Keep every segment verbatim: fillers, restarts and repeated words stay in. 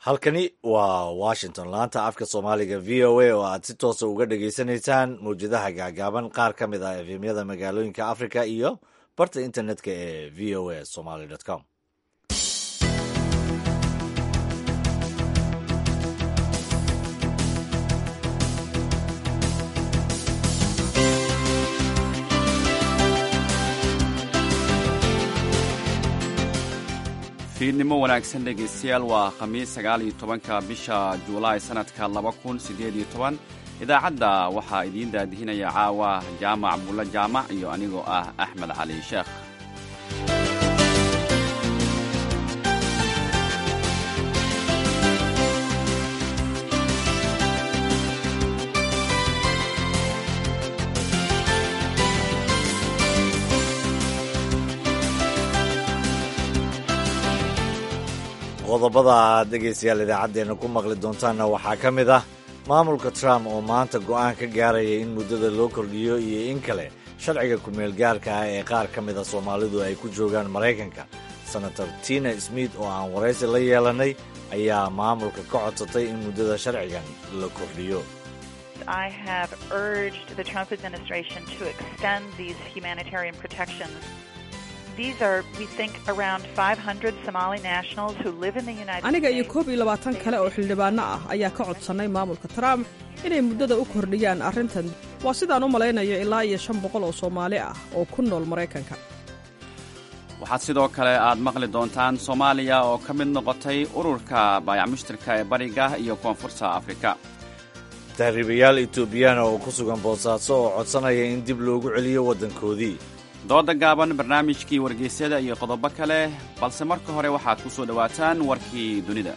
halkani waa washington laanta afka soomaaliga v o a oo aad si toosa uga dhageysanaysaan mawjadaha gaagaaban qaar ka mid ah efemyada magaalooyinka africa iyo barta internetka ee v o a somaly com. fiidnimo wanaagsan dhegaystayaal waa khamiis sagaal iyo tobanka bisha juulaay sanadka laba kun siddeed iyo toban idaacadda waxaa idiin daadihinaya caawa jaamac bulla jaamac iyo anigoo ah axmed cali sheekh. qodobada aad dhegaystayaal idaacaddeenna ku maqli doontaanna waxaa ka mid ah maamulka trump oo maanta go'aan ka gaaraya in muddada loo kordhiyo iyo in kale sharciga ku-meel gaarka ah ee qaar ka mid a soomaalidu ay ku joogaan maraykanka. senator tina smith oo aan waraysi la yeelannay ayaa maamulka ka codsatay in muddada sharcigan la kordhiyo. I have urged the Trump administration to extend these humanitarian protections. These are, we think, around five hundred Somali nationals who live in the United States. Aniga iyo koob iyo labaatan kale oo xildhibaano ah ayaa ka codsanay maamulka Trump inay muddada u kordhiyaan arrintan. Waa sidaan u malaynayo ilaa iyo shan boqol oo Soomaali ah oo ku nool Maraykanka. waxaad sidoo kale aad maqli doontaan Soomaaliya oo ka mid noqotay ururka baayac mushtarka ee bariga iyo koonfurta Afrika. tahriibayaal Itoobiyaan oo ku sugan Boosaaso oo codsanaya in dib loogu celiyo waddankoodii. dooda gaaban barnaamijkii wargeysyada iyo qodobo kale balse marka hore waxaad ku soo dhowaataan warkii dunida.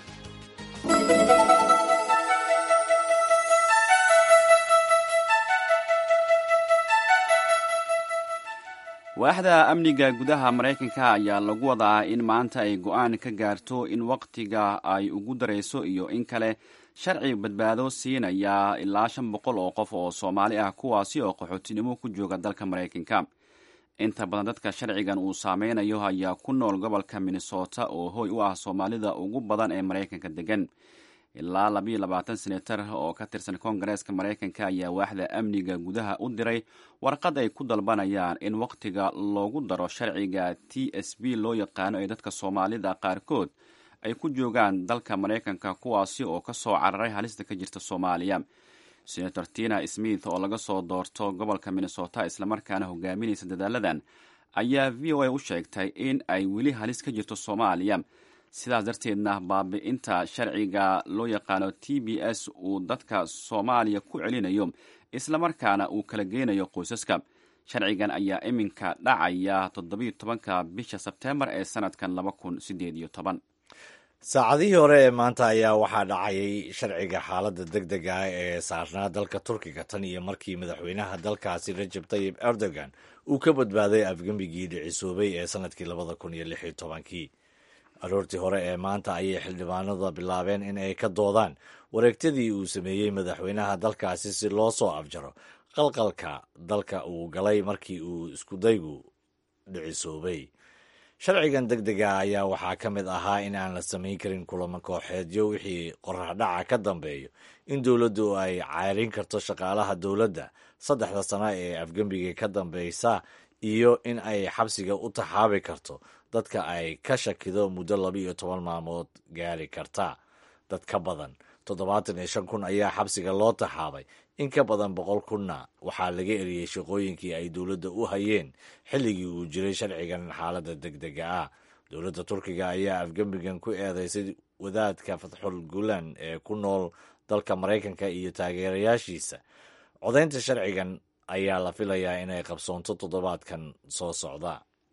waaxda amniga gudaha Maraykanka ayaa lagu wadaa in maanta ay go'aan ka gaarto in waqtiga ay ugu darayso iyo in kale sharci badbaado siinaya ilaa shan boqol oo qof oo Soomaali ah kuwaasi oo qaxootinimo ku jooga dalka Maraykanka. inta badan dadka sharcigan uu saameynayo ayaa ku nool gobolka Minnesota oo hooy u ah Soomaalida ugu badan ee Maraykanka degan. ilaa labiyo labaatan senatar oo ka tirsan Koongareeska Maraykanka ayaa waaxda amniga gudaha u diray warqad ay ku dalbanayaan in waqtiga loogu daro sharciga T S B loo yaqaano ee dadka Soomaalida qaarkood ay ku joogaan dalka Maraykanka kuwaasi oo ka soo cararay halista ka jirta Soomaaliya. senator tina smith oo laga soo doorto gobolka Minnesota islamarkaana hogaaminaysa dadaaladan ayaa v o a u sheegtay in ay weli halis ka jirto Soomaaliya, sidaas darteedna baabi'inta sharciga loo yaqaano T B S uu dadka Soomaaliya ku celinayo islamarkaana uu kala geynayo qoysaska. sharcigan ayaa iminka dhacaya toddobiyo tobanka bisha Sebteembar ee sanadkan laba kun siddeed iyo toban. saacadihii hore ee maanta ayaa waxaa dhacayay sharciga xaaladda deg deg ah ee saarnaa dalka Turkiga tan iyo markii madaxweynaha dalkaasi Recep Tayyip Erdogan uu ka badbaaday afgembigii dhicisoobay ee sanadkii labada kun iyo lix iyo tobankii. aroortii hore ee maanta ayay xildhibaanada bilaabeen in ay ka doodaan wareegtadii uu sameeyey madaxweynaha dalkaasi si loo soo afjaro qalqalka dalka uu galay markii uu iskudaygu dhicisoobay. sharcigan deg dega ayaa waxaa ka mid ahaa in aan la samayn karin kulamo kooxeedyo wixii qoraxdhaca ka dambeeyo, in dowladdu ay cayrin karto shaqaalaha dowladda saddexda sano ee afgembiga ka dambeysa iyo in ay xabsiga u taxaabi karto dadka ay ka shakido muddo laba iyo toban maalmood gaari karta. dad ka badan toddobaatan iyo shan kun ayaa xabsiga loo taxaabay, in ka badan boqol kunna waxaa laga eriyey shaqooyinkii ay dowladda u hayeen xilligii uu jiray sharcigan xaaladda deg dega ah. dowladda Turkiga ayaa afgembigan ku eedeysay wadaadka Fatxul Gulen ee ku nool dalka Maraykanka iyo taageerayaashiisa. codaynta sharcigan ayaa la filayaa inay qabsoonto toddobaadkan soo socda.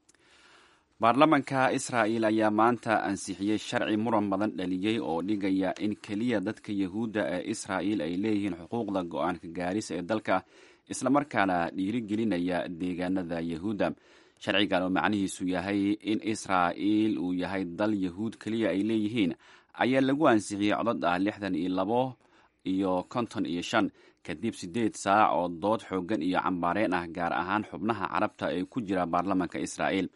baarlamanka Israa'iil ayaa maanta ansixiyey sharci muran badan dhaliyey oo dhigaya in keliya dadka Yahuudda ee Israa'iil ay leeyihiin xuquuqda go'aanka gaarisa ee dalka islamarkaana dhiirigelinaya deegaanada Yahuudda. sharcigan oo macnihiisu yahay in Israa'iil uu yahay dal Yahuud keliya ay leeyihiin ayaa lagu ansixiyey codad ah lixdan iyo labo iyo konton iyo shan kadib siddeed saac oo dood xooggan iyo cambaareen ah gaar ahaan xubnaha carabta ee ku jira baarlamanka Israa'iil.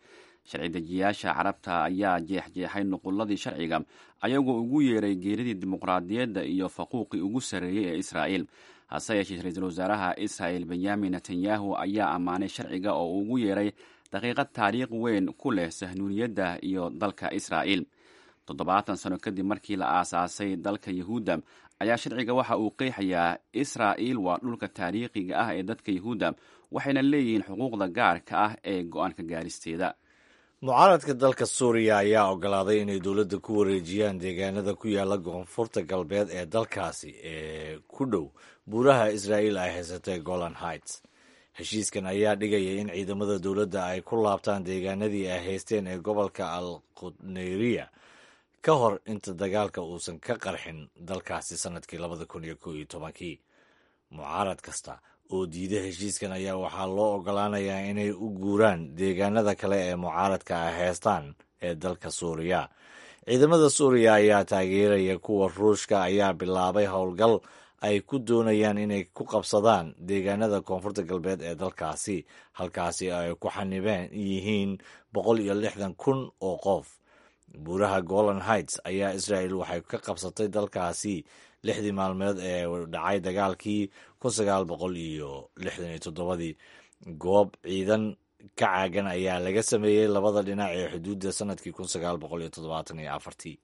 sharci dejiyaasha carabta ayaa jeexjeexay nuquladii sharciga ayagoo ugu yeeray geeridii dimuqraadiyadda iyo faquuqii ugu sarreeyey ee israa'iil hase yeeshee ra-iisul wasaaraha israa'il benyamin netanyahu ayaa ammaanay sharciga oo uu ugu yeeray daqiiqad taariikh weyn ku leh sahnuuniyadda iyo dalka israa'iil toddobaatan sano kadib markii la aasaasay dalka yahuudda ayaa sharciga waxa uu qeexayaa israa'iil waa dhulka taariikhiga ah ee dadka yahuudda waxayna leeyihiin xuquuqda gaarka ah ee go-aanka gaaristeeda mucaaradka dalka suuriya ayaa ogolaaday inay dowladda ku wareejiyaan deegaanada ku yaala koonfurta galbeed ee dalkaasi ee ku dhow buuraha israa'iil ay haysatay golan heights heshiiskan ayaa dhigaya in ciidamada dowladda ay ku laabtaan deegaanadii ay haysteen ee gobolka al qudneyriya ka hor inta dagaalka uusan ka qarxin dalkaasi sanadkii labada kun iyo kow iyo tobankii mucaarad kasta oo diida heshiiskan ayaa waxaa loo ogolaanayaa inay u guuraan deegaanada kale ee mucaaradka ay haystaan ee dalka suuriya ciidamada suuriya ayaa taageeraya kuwa ruushka ayaa bilaabay howlgal ay ku doonayaan inay ku qabsadaan deegaanada koonfurta galbeed ee dalkaasi halkaasi ay ku xanibeen yihiin boqol iyo lixdan kun oo qof buuraha golan heights ayaa israa'il waxay ka qabsatay dalkaasi lixdii maalmeed ee dhacay dagaalkii kun sagaal boqol iyo lixdan iyo toddobadii goob ciidan ka caagan ayaa laga sameeyey labada dhinac ee xuduudda sanadkii kun sagaal boqol iyo toddobaatan iyo afartii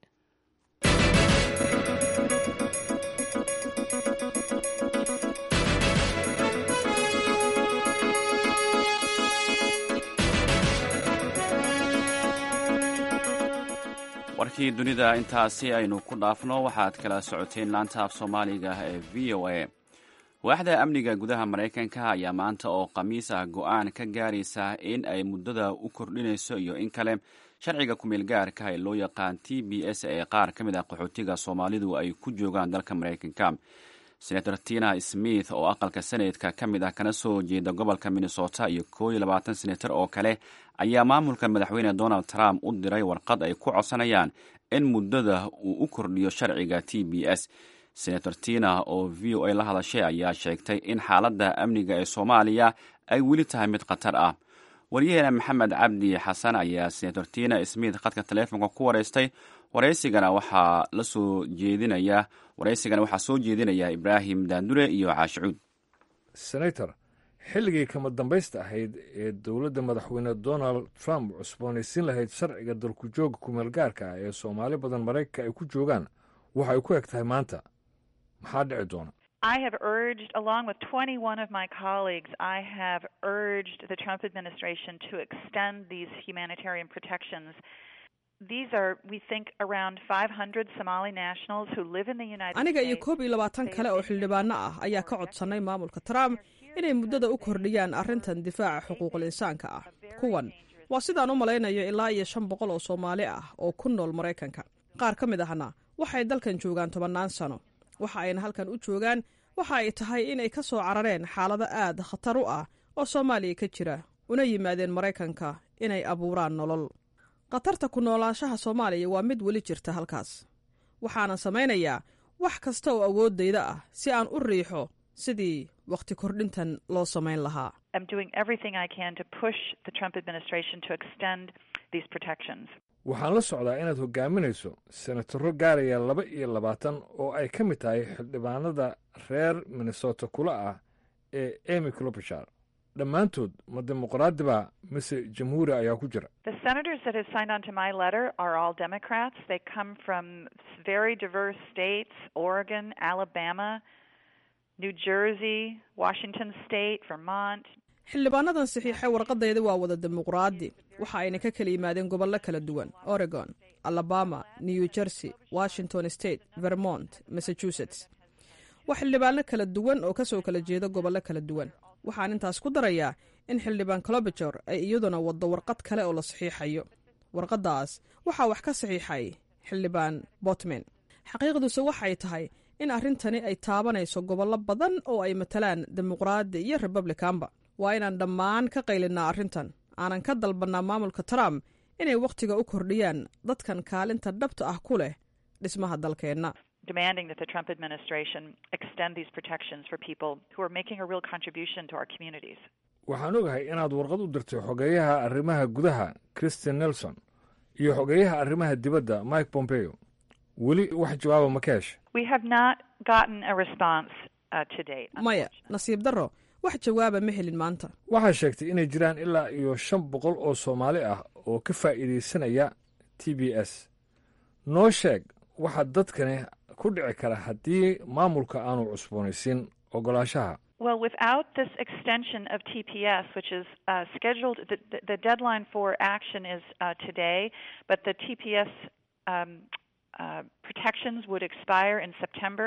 warkii dunida intaasi aynu ku dhaafno waxaad kala socoteen laanta af soomaaliga ee v o a waaxda amniga gudaha maraykanka ayaa maanta oo khamiis ah go-aan ka gaaraysa in ay muddada u kordhinayso iyo in kale sharciga kumeel gaarka ee loo yaqaan t b s ee qaar ka mid ah qaxootiga soomaalidu ay ku joogaan dalka maraykanka senator tina smith oo aqalka seneedka ka mid ah kana soo jeeda gobolka minnesota iyo koo iyo labaatan senator oo kale ayaa maamulka madaxweyne donald trump u diray warqad ay ku codsanayaan in muddada uu u kordhiyo sharciga t b s senator tina oo v o a la hadashay ayaa sheegtay in xaaladda amniga ee soomaaliya ay weli tahay mid khatar ah waryaheena maxamed cabdi xasan ayaa senator tina smith khadka taleefonka ku wareystay waraysigana waxaa la soo jeedinaya waraysigana waxaa soo jeedinaya ibraahim daandure iyo caashicuud senator xilligii kama dambaysta ahayd ee dowladda madaxweyne donald trump cusboonaysiin lahayd sharciga dalku jooga kumeel gaarka ah ee soomaali badan maraykanka ay ku joogaan waxa ay ku eg tahay maanta maxaa dhici doona I have urged, along with twenty-one of my colleagues, I have urged the Trump administration to extend these humanitarian protections. These are, we think, around five hundred Somali nationals who live in the United States. aniga iyo koob iyo labaatan kale oo xildhibaano ah ayaa ka codsanay maamulka Trump inay muddada u kordhiyaan arrintan difaaca xuquuqul insaanka ah. Kuwan waa sidaan u malaynayo ilaa iyo shan boqol oo Soomaali ah oo ku nool Maraykanka. Qaar ka mid ahna waxay dalkan joogaan tobannaan sano. waxa ayna halkan u joogaan waxa ay tahay inay ka soo carareen xaalado aad khatar u ah oo Soomaaliya ka jira una yimaadeen Maraykanka inay abuuraan nolol. Qatarta ku noolaanshaha Soomaaliya waa mid weli jirta halkaas. waxaana samaynayaa wax kasta oo awoodayda ah si aan u riixo sidii waqti kordhintan loo samayn lahaa. I'm doing everything I can to push the Trump administration to extend these protections. waxaan la socdaa inaad hogaaminayso senataro gaaraya laba iyo labaatan oo ay ka mid tahay xildhibaanada reer minnesota kula ah ee amy klobuchar dhammaantood ma dimuqraadi ba mise jamhuuri ayaa ku jira The senators that have signed on to my letter are all Democrats. They come from very diverse states: Oregon, Alabama, New Jersey, Washington State, Vermont. xildhibaanadan saxiixay warqadayda waa wada dimuqraadi waxa ayna ka kala yimaadeen gobollo kala duwan: Oregon, Alabama, New Jersey, Washington State, Vermont, Massachusetts. waa xildhibaano kala duwan oo ka soo kala jeeda gobollo kala duwan. waxaan intaas ku darayaa in xildhibaan Klobuchar ay iyaduna waddo warqad kale oo la saxiixayo. warqaddaas waxaa wax ka saxiixay xildhibaan Botman. xaqiiqduse waxay tahay in arrintani ay taabanayso gobollo badan oo ay matalaan dimuqraadi iyo Republicanba. waa inaan dhammaan ka qaylinaa arrintan aanan ka dalbannaa maamulka Trump inay wakhtiga u kordhiyaan dadkan kaalinta dhabta ah ku leh dhismaha dalkeenna. demanding that the Trump administration extend these protections for people who are making a real contribution to our communities. waxaan ogahay inaad warqad u dirtay xogeeyaha arrimaha gudaha Christian Nelson iyo xogeeyaha arrimaha dibadda Mike Pompeo. weli wax jawaaba ma ka heshay? We have not gotten a response uh, to date. maya nasiib darro wax jawaaba ma helin maanta. waxaa sheegtay inay jiraan ilaa iyo shan boqol oo Soomaali ah oo ka faa'iidaysanaya T B S. noo sheeg waxa dadkani ku dhici kara haddii maamulka aanu cusboonaysiin ogolaanshaha. Well, without this extension of T P S, which is uh, scheduled, the, the, the deadline for action is uh, today, but the T P S um, uh, protections would expire in September.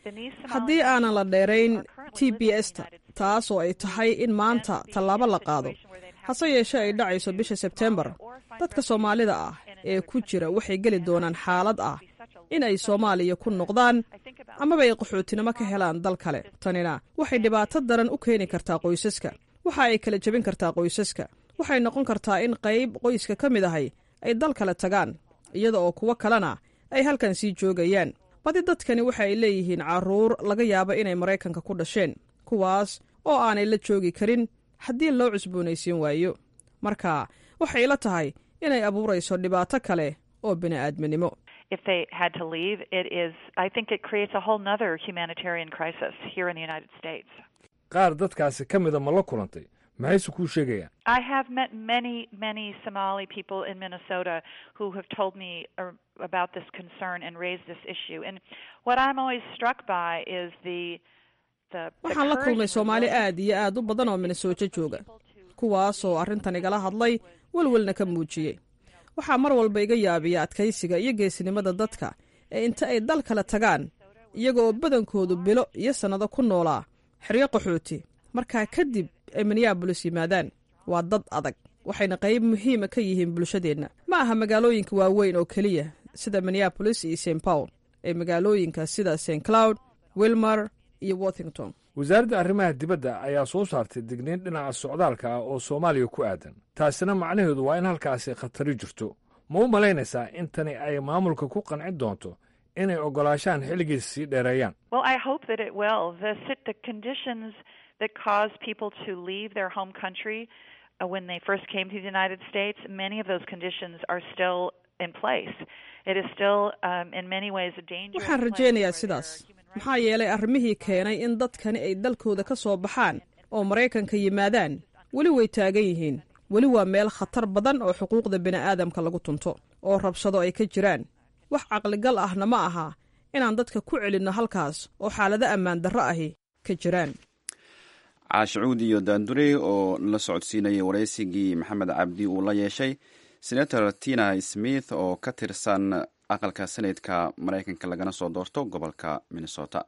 haddii aanan la dheerayn T B S-ta taasoo ay tahay in maanta tallaabo la qaado hase yeeshee ay dhacayso bisha Sebtembar, dadka Soomaalida ah ee ku jira waxay geli doonaan xaalad ah in ay Soomaaliya ku noqdaan amaba ay qaxootinimo ka helaan dal kale. tanina waxay dhibaato daran u keeni kartaa qoysaska, waxa ay kala jebin kartaa qoysaska, waxay noqon kartaa in qayb qoyska ka mid ahay ay dal kale tagaan iyada oo kuwo kalena ay halkan sii joogayaan. badi dadkani waxa ay leeyihiin carruur laga yaabo inay Maraykanka ku dhasheen, kuwaas oo aanay la joogi karin haddii loo cusboonaysiin waayo. marka waxay la tahay inay abuurayso dhibaato kale oo bini'aadminimo. If they had to leave, it is, I think it creates a whole nother humanitarian crisis here in the United States. qaar dadkaasi ka mida ma la kulantay? maxayse kuu sheegayaan? I have met many, many Somali people in Minnesota who have told me about this concern and raised this issue. And what I'm always struck by is the the waxaan la kulmay Soomaali aad iyo aad u badan oo Minnesota jooga, kuwaasoo arrintan igala hadlay walwalna ka muujiyey. waxaa mar walba iga yaabiya adkaysiga iyo geesinimada dadka ee inta ay dal kala tagaan iyaga oo badankoodu bilo iyo sannado ku noolaa xeryo qaxooti markaa kadib ay Minneapolis yimaadaan. waa dad adag, waxayna qayb muhiima ka yihiin bulshadeenna. ma aha magaalooyinka waaweyn oo keliya sida Minneapolis iyo Saint Paul, ee magaalooyinka sida Saint Cloud, Wilmar iyo Worthington. wasaaradda arrimaha dibadda ayaa soo saartay digniin dhinaca socdaalka ah oo Soomaaliya ku aadan. taasina macnaheedu waa in halkaasi khatari jirto. ma u malaynaysaa in tani ay maamulka ku qancin doonto inay ogolaashaan xilligiis sii dheereeyaan? Well, I hope that it will. The, the conditions that cause people to leave their home country uh, when they first came to the United States, many of those conditions are still in place. It is still, um, in many ways, a dangerous waxaan rajaynayaa sidaas maxaa yeelay arrimihii keenay in dadkani ay dalkooda ka soo baxaan oo Maraykanka yimaadaan weli way taagan yihiin. weli waa meel khatar badan oo xuquuqda bini'aadamka lagu tunto oo rabshado ay ka jiraan. wax caqligal ahna ma aha inaan dadka ku celinno halkaas oo xaalado ammaan darro ahi ka jiraan. caashucuud iyo daandure oo la socodsiinayay waraysigii maxamed cabdi uu la yeeshay senator Tina Smith oo ka tirsan aqalka seneedka Maraykanka lagana soo doorto gobolka Minnesota.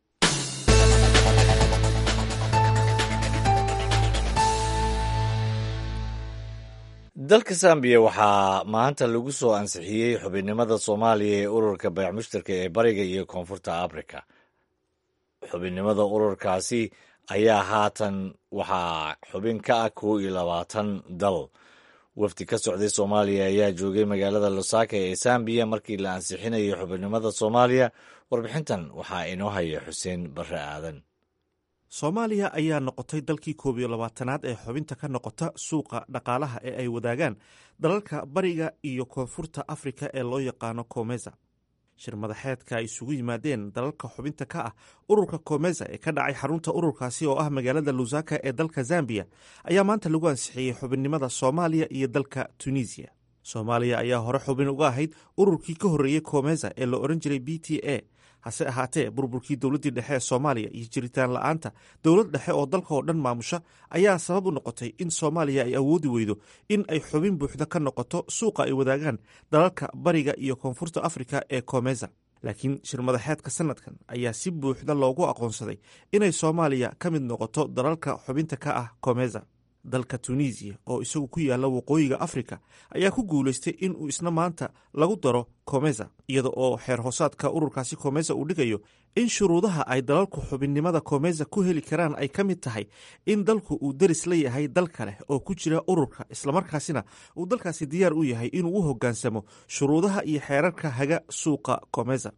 dalka Zambia waxaa maanta lagu soo ansixiyey xubinnimada Soomaaliya ee ururka bayc mushtarka ee bariga iyo koonfurta Afrika. xubinnimada ururkaasi ayaa haatan waxaa xubin ka ah kow iyo labaatan dal. wafdi ka socday Soomaaliya ayaa joogay magaalada Lusaka ee Zambia markii la ansixinayay xubinnimada Soomaaliya. warbixintan waxaa inoo haya Xuseen Barre Aadan. Soomaaliya ayaa noqotay dalkii koob iyo labaatanaad ee xubinta ka noqota suuqa dhaqaalaha ee ay wadaagaan dalalka bariga iyo koonfurta Afrika ee loo yaqaano COMESA. shir madaxeedka ay isugu yimaadeen dalalka xubinta ka ah ururka COMESA ee ka dhacay xarunta ururkaasi oo ah magaalada Lusaka ee dalka Zambia ayaa maanta lagu ansixiyey xubinnimada Soomaaliya iyo dalka Tunisia. Soomaaliya ayaa hore xubin uga ahayd ururkii ka horreeyey COMESA ee la oran jiray B T A. hase ahaatee burburkii dowladdii dhexe ee Soomaaliya iyo jiritaan la'aanta dowlad dhexe oo dalka oo dhan maamusha ayaa sabab u noqotay in Soomaaliya ay awoodi weydo in ay xubin buuxda ka noqoto suuqa ay wadaagaan dalalka bariga iyo koonfurta Afrika ee COMESA. laakiin shir madaxeedka sanadkan ayaa si buuxda loogu aqoonsaday inay Soomaaliya ka mid noqoto dalalka xubinta ka ah COMESA. dalka Tunisia oo isagu ku yaala waqooyiga Afrika ayaa ku guulaystay in uu isna maanta lagu daro COMESA, iyada oo xeer hoosaadka ururkaasi COMESA uu dhigayo in shuruudaha ay dalalku xubinnimada COMESA ku heli karaan ay ka mid tahay in dalku uu deris la yahay dal kale oo ku jira ururka, islamarkaasina uu dalkaasi diyaar u yahay inuu u hoggaansamo shuruudaha iyo xeerarka haga suuqa COMESA.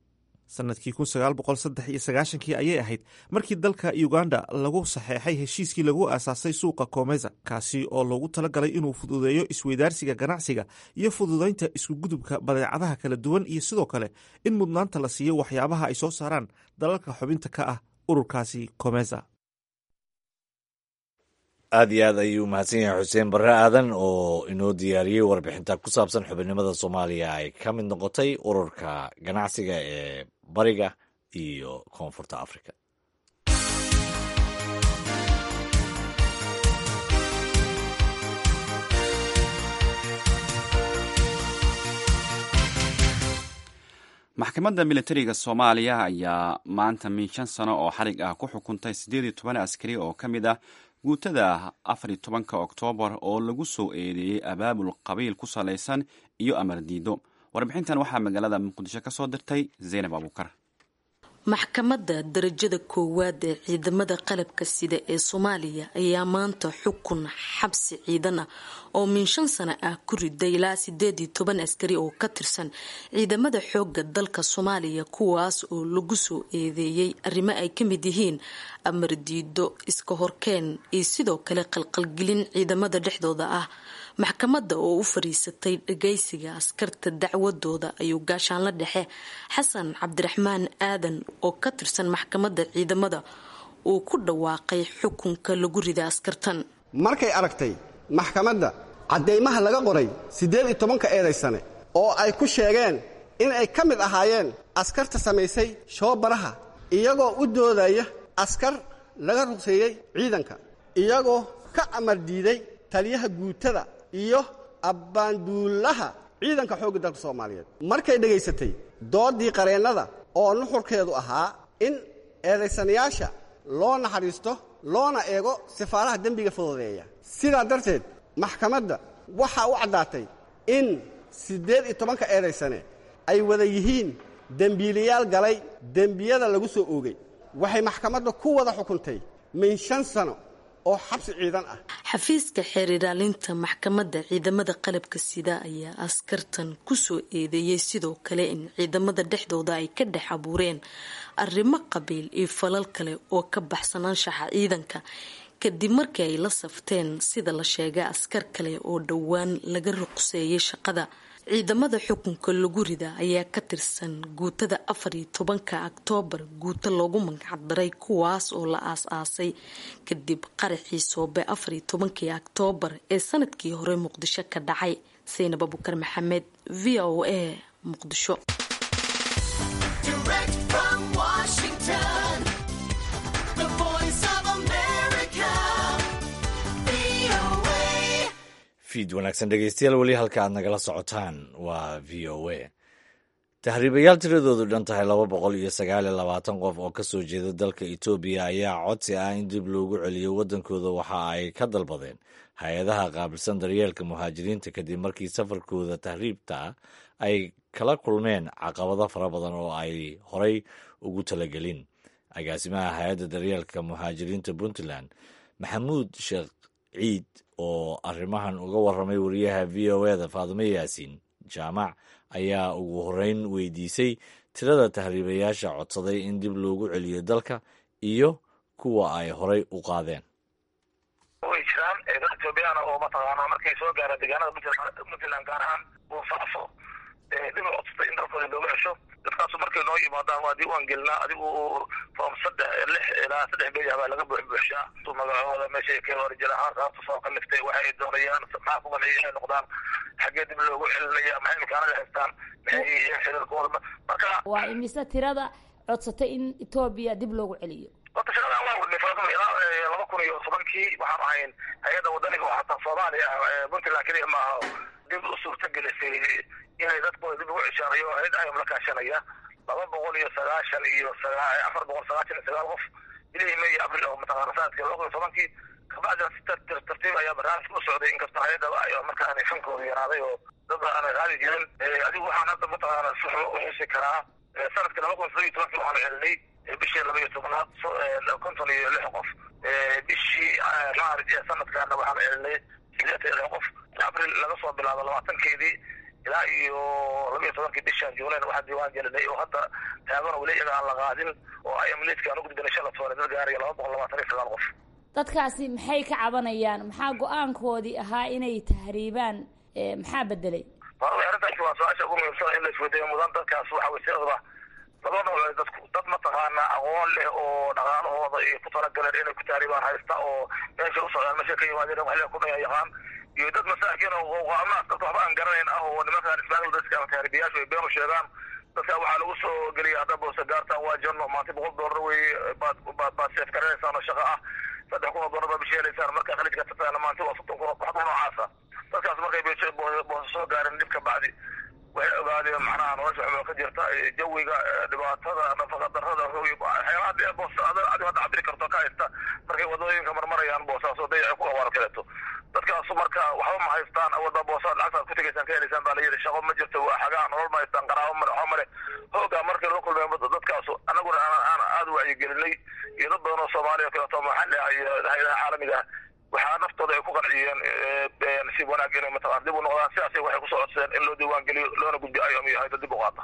sannadkii kun sagaal boqol saddex iyo sagaashankii ayay ahayd markii dalka uganda lagu saxeexay heshiiskii lagu aasaasay suuqa komeza kaasi oo loogu talagalay inuu fududeeyo isweydaarsiga ganacsiga iyo fududaynta iskugudubka badeecadaha kala duwan iyo sidoo kale in mudnaanta la siiyo waxyaabaha ay soo saaraan dalalka xubinta ka ah ururkaasi komeza. aad iyo aad ayuu mahadsan yahay xuseen barre aadan oo inoo diyaariyey warbixinta ku saabsan xubinimada soomaaliya ay ka mid noqotay ururka ganacsiga ee bariga iyo koonfurta afrika. maxkamadda militariga soomaaliya ayaa maanta min shan sano oo xarig ah ku xukuntay siddeed iyo toban askari oo ka mid ah guutada afar iyo tobanka oktoobar oo lagu soo eedeeyey abaabul qabiil ku salaysan iyo amar diido. warbixintan waxaa magaalada muqdisho ka soo dirtay zaynab abuukar. maxkamadda darajada koowaad ee ciidamada qalabka sida ee soomaaliya ayaa maanta xukun xabsi ciidan ah oo min shan sano ah ku riday ilaa sideed iyo toban askari oo ka tirsan ciidamada xooga dalka soomaaliya kuwaas oo lagu soo eedeeyey arrimo ay ka mid yihiin amar diido, iska horkeen iyo sidoo kale qalqalgelin ciidamada dhexdooda ah. maxkamadda oo u fariisatay dhageysiga askarta dacwadooda ayuu gaashaanla dhexe xasan cabdiraxmaan aadan oo ka tirsan maxkamadda ciidamada uu ku dhawaaqay xukunka lagu rida askartan. markay aragtay maxkamadda cadeymaha laga qoray siddeed iyo tobanka eedaysane oo ay ku sheegeen in ay ka mid ahaayeen askarta samaysay shoobaraha iyagoo u doodaya askar laga ruqseeyey ciidanka, iyagoo ka amar diiday taliyaha guutada iyo abbaanduulaha ciidanka xoogga dalka soomaaliyeed. markay dhegaysatay doodii qareennada oo nuxurkeedu ahaa in eedaysanayaasha loo naxariisto loona eego sifaaraha dembiga fududeeya, sidaa darteed maxkamadda waxaa u caddaatay in siddeed iyo tobanka eedaysane ay wada yihiin dembiilayaal galay dembiyada lagu soo oogay. waxay maxkamadda ku wada xukuntay min shan sano oo xabsi ciidan ah. xafiiska xeer ilaalinta maxkamadda ciidamada qalabka sida ayaa askartan ku soo eedeeyey sidoo kale in ciidamada dhexdooda ay ka dhex abuureen arrimo qabiil iyo falal kale oo ka baxsanaanshaxa ciidanka kadib markii ay la safteen sida la sheegay askar kale oo dhowaan laga ruqseeyey shaqada. ciidamada xukunka lagu rida ayaa ka tirsan guutada afar iyo tobanka oktoobar, guuto loogu magacdaray kuwaas oo la aas-aasay kadib qaraxii soobe afar iyo tobankii oktoobar ee sanadkii hore muqdisho ka dhacay. zaynab abuukar maxamed, v o a, muqdisho. fiid wanaagsan dhegeystayaal, weli halka aad nagala socotaan waa v o a. tahriibayaal tiradoodu dhan tahay laba boqol iyo sagaal iyo labaatan qof oo ka soo jeeda dalka etoobiya ayaa codsi ah in dib loogu celiyo waddankooda waxa ay ka dalbadeen hay-adaha qaabilsan daryeelka muhaajiriinta kadib markii safarkooda tahriibta ay kala kulmeen caqabado fara badan oo ay horay ugu talagelin. agaasimaha hay-adda daryeelka muhaajiriinta puntland maxamuud sheekh ciid oo arrimahan uga warramay wariyaha v o eda faadumo yaasiin jaamac ayaa ugu horreyn weydiisay tirada tahriibayaasha codsaday in dib loogu celiyo dalka iyo kuwa ay horay u qaadeen. way jiraan dad Ethiopian oo mataqaanaa markay soo gaaraan deegaanada Puntland gaar ahaan uu faafo dib u codsatay in dalkooda loogu cesho. dadkaas markay noo yimaadaan waa diiwaan gelnaa adigu form saddex lix ilaa saddex beej baa laga buuxbuuxshaa magacooda meesha ay ka horjira ahaan qaabta soo qaliftay waxay doonayaan maxaa ku wanaagsan inay noqdaan xagee dib loogu celinaya maxay imkaanada haystaan maxay xiriirkooda marka waa imisa tirada codsatay in Ethiopia dib loogu celiyo. wata shaqada waa wadnay faaqo ilaa laba kun iyo tobankii waxaan ahayn hay'adda wadaniga oo xataa Soomaaliya Puntland kaliya ma aha dib u suurtagelisay inay dadkooda dib ugu ceshaanayo hay'ad ay la kaashanaya laba boqol iyo sagaashan iyo afar boqol sagaashan iyo sagaal qof ilaa May Abriil oo mataqaanaa sanadkii laba kun iyo tobankii kabacdi tartiib ayaa barnaamij u socday inkasta hay'adda ay markaa ay fankooda yaraaday oo dad aan raadi jirin adigu waxaan hadda mataqaanaa suxo u xisi karaa sanadkii laba kun iyo tobankii waxaan celinay bishii laba iyo tobanaad konton iyo lix qof bishii maarij ee sanadkaana waxaan celinay sideetan iyo lix qof Abriil laga soo bilaabo labaatankeedii ilaa iyo laba iyo tobankii bishan Juulayn waxaan diiwaan gelinay oo hadda taagan oo weli iyaga aan la qaadin oo ay amniidka aan u gudbinay shala toban dad gaaraya laba boqol labaatan iyo sagaal qof dadkaasi maxay ka cabanayaan maxaa go-aankoodii ahaa inay tahriibaan maxaa bedelay wallahi arrintaasi waa su-aasha ugu muhiimsan in la isweydiiyo mudan dadkaas waxa way siadaba laba nooc dadku dad mataqaana aqoon leh oo dhaqaalahooda ay ku talagaleen inay ku tahriibaan haysta oo meesha u socdaan meesha ka yimaadeen waxay ku yaqaan iyo dad masaakiin oo qaamaas dad waxba aan garanayn ah oo nimankaan ismaaqil dadka ama tahriibiyaashu ay been u sheegaan dadka waxaa lagu soo geliyay hadda boosa gaartaan waa janno maanta boqol doolar wey baad baad seef garanaysaan oo shaqo ah saddex kun oo doolar baa bisheelaysaan markaa khaliijka tataana maanta waa soddon kun wax noocaasa dadkaas markay boosa soo gaareen dhibka bacdi waxay ogaadeen macnaha nolosha xumo ka jirta jawiga dhibaatada nafaqa darrada waxyaalaha dee boosa adiga hadda cabiri karto ka haysta markay wadooyinka marmarayaan boosaasoo dayaca ku abaar kaleeto dadkaasu marka waxba ma haystaan awada boosaad lacagtaad ku tegaysaan ka helaysaan baa la yidhi shaqo ma jirto waa xagaa nolol ma haystaan qaraabo male waxba male hoogaa markii loo kulmeen dadkaasu annaguna aan aada wacyigelinay iyo dad badan oo soomaaliya kaleeto maxalli ah iyo hayadaha caalamiga ah waxaa naftooda ay ku qanciyeen si wanaag inay mataqaan dib u noqdaan sidaasay waxay kusoo codsadeen in loo diiwaan geliyo loona gudbiyo ayom iyo hayda dib u qaata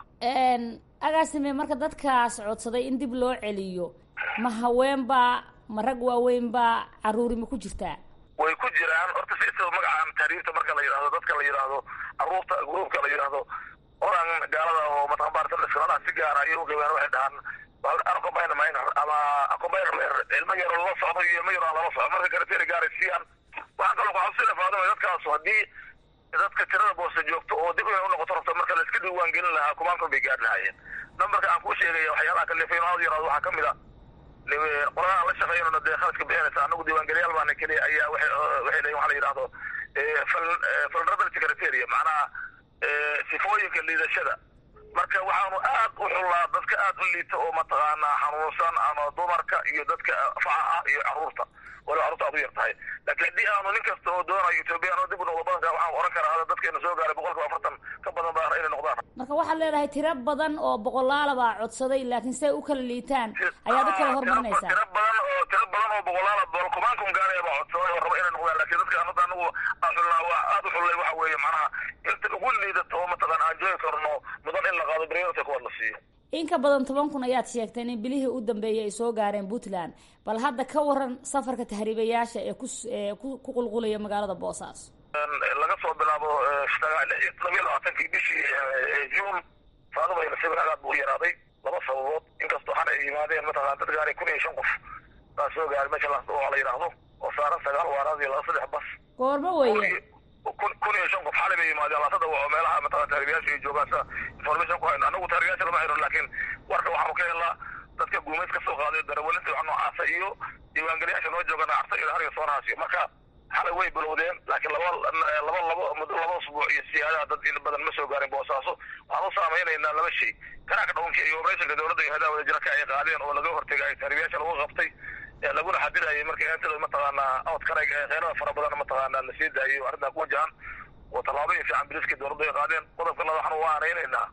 agaasime marka dadkaas codsaday in dib loo celiyo ma haweenbaa ma rag waaweynbaa caruuri ma ku jirtaa way ku jiraan horta siisaba magacaan tahriibta marka la yidhahdo dadka la yidhaahdo caruurta gruubka la yidhaahdo oran gaalada oo mataqan baartan iskaladaa si gaara ayay uqaybeen waxay dhahaan arcombine minor ama acombine ilmo yaro lala socdo iyo ilmo yaro aan lala socdo marka karateri gaaraysiiyaan waxaan kaloo ku xabsina faadama dadkaasu haddii dadka tirada boosa joogto oo dib inay unoqoto rabto marka la iska diiwaan gelin lahaa kumaan kol bay gaari lahaayeen nambarka aan kuu sheegaya waxyaalaha kalefeynad yaraado waxaa kamid a qoladaha la shaqeynona dee khaladka bixinaysa anagu diiwaangeliyaal baana keliya ayaa waxay waxay leeyihin waxa la yidhahdo vulnerability criteria macnaha sifooyinka liidashada marka waxaanu aad u xullaa dadka aad u liita oo mataqaanaa xanuunsan ama dumarka iyo dadka faca ah iyo caruurta waliba carruurta aad u yar tahay laakiin haddii aanu nin kasta oo doonayo ethoobiyan oo dib u noqdo badanka waxaan oran karaa hada dadkeena soo gaaray boqolkiiba afartan ka badan baa inay noqdaan marka waxaad leedahay tiro badan oo boqolaala baa codsaday laakiin say u kala liitaan ayaad u kala hormarinaysaa tiro badan oo tiro badan oo boqolaala boqol kumaan kun gaaraya baa codsaday oo raba inay noqdaan laakiin dadka anada anagu aan xullaa waa aad u xullay waxa weeye macnaha inta ugu liidato oo mataqaan aan joogi karno mudan in la qaado beriyota kuwaad la siiyo in ka badan toban kun ayaad sheegteen in bilihii u dambeeyay ay soo gaareen puntland bal hadda ka waran safarka tahriibayaasha ee ku ku qulqulaya magaalada boosaaso laga soo bilaabo labiyo labaatankii bishii juun faadaba nasiibnaga aad buu u yaraaday laba sababood inkastoo xana ay yimaadeen mataqaan dad gaaray kun iyo shan qof baa soo gaaray meesha laas oo la yidhaahdo oo saaran sagaal waaraad iyo laba saddex bas goorma weeye kun iyo shan qof xalay bay yimaadeen laasada waa meelaha mataqaan tahriibayaasha ay joogaan sa information ku hayno anagu tahriibayaasha lama hayno laakiin warka waxaanu ka helnaa dadka guumeys ka soo qaaday darawalinta wax noocaasa iyo diiwaangeliyaasha noo jooga nacarta iyo hariga soonahaasiyo marka xalay way bilowdeen laakiin laba laba labo muddo laba usbuuc iyo siyaadaha dad in badan ma soo gaarin boosaaso waxaan u saameynaynaa laba shay kanaaka dhawnka iyo operatiinka dowladda iyo hayadaha wadajira ka ay qaadeen oo laga hortegay tahriibayaasha lagu qabtay laguna xadirayay markii eentida mataqaanaa outkarayga ee kheyrada fara badan mataqaanaa la sii daayay oo arrintaa ku wajahan oo tallaabooyin fiican biliska dowladda ay qaadeen qodobka laba waxaan u aanaynaynaa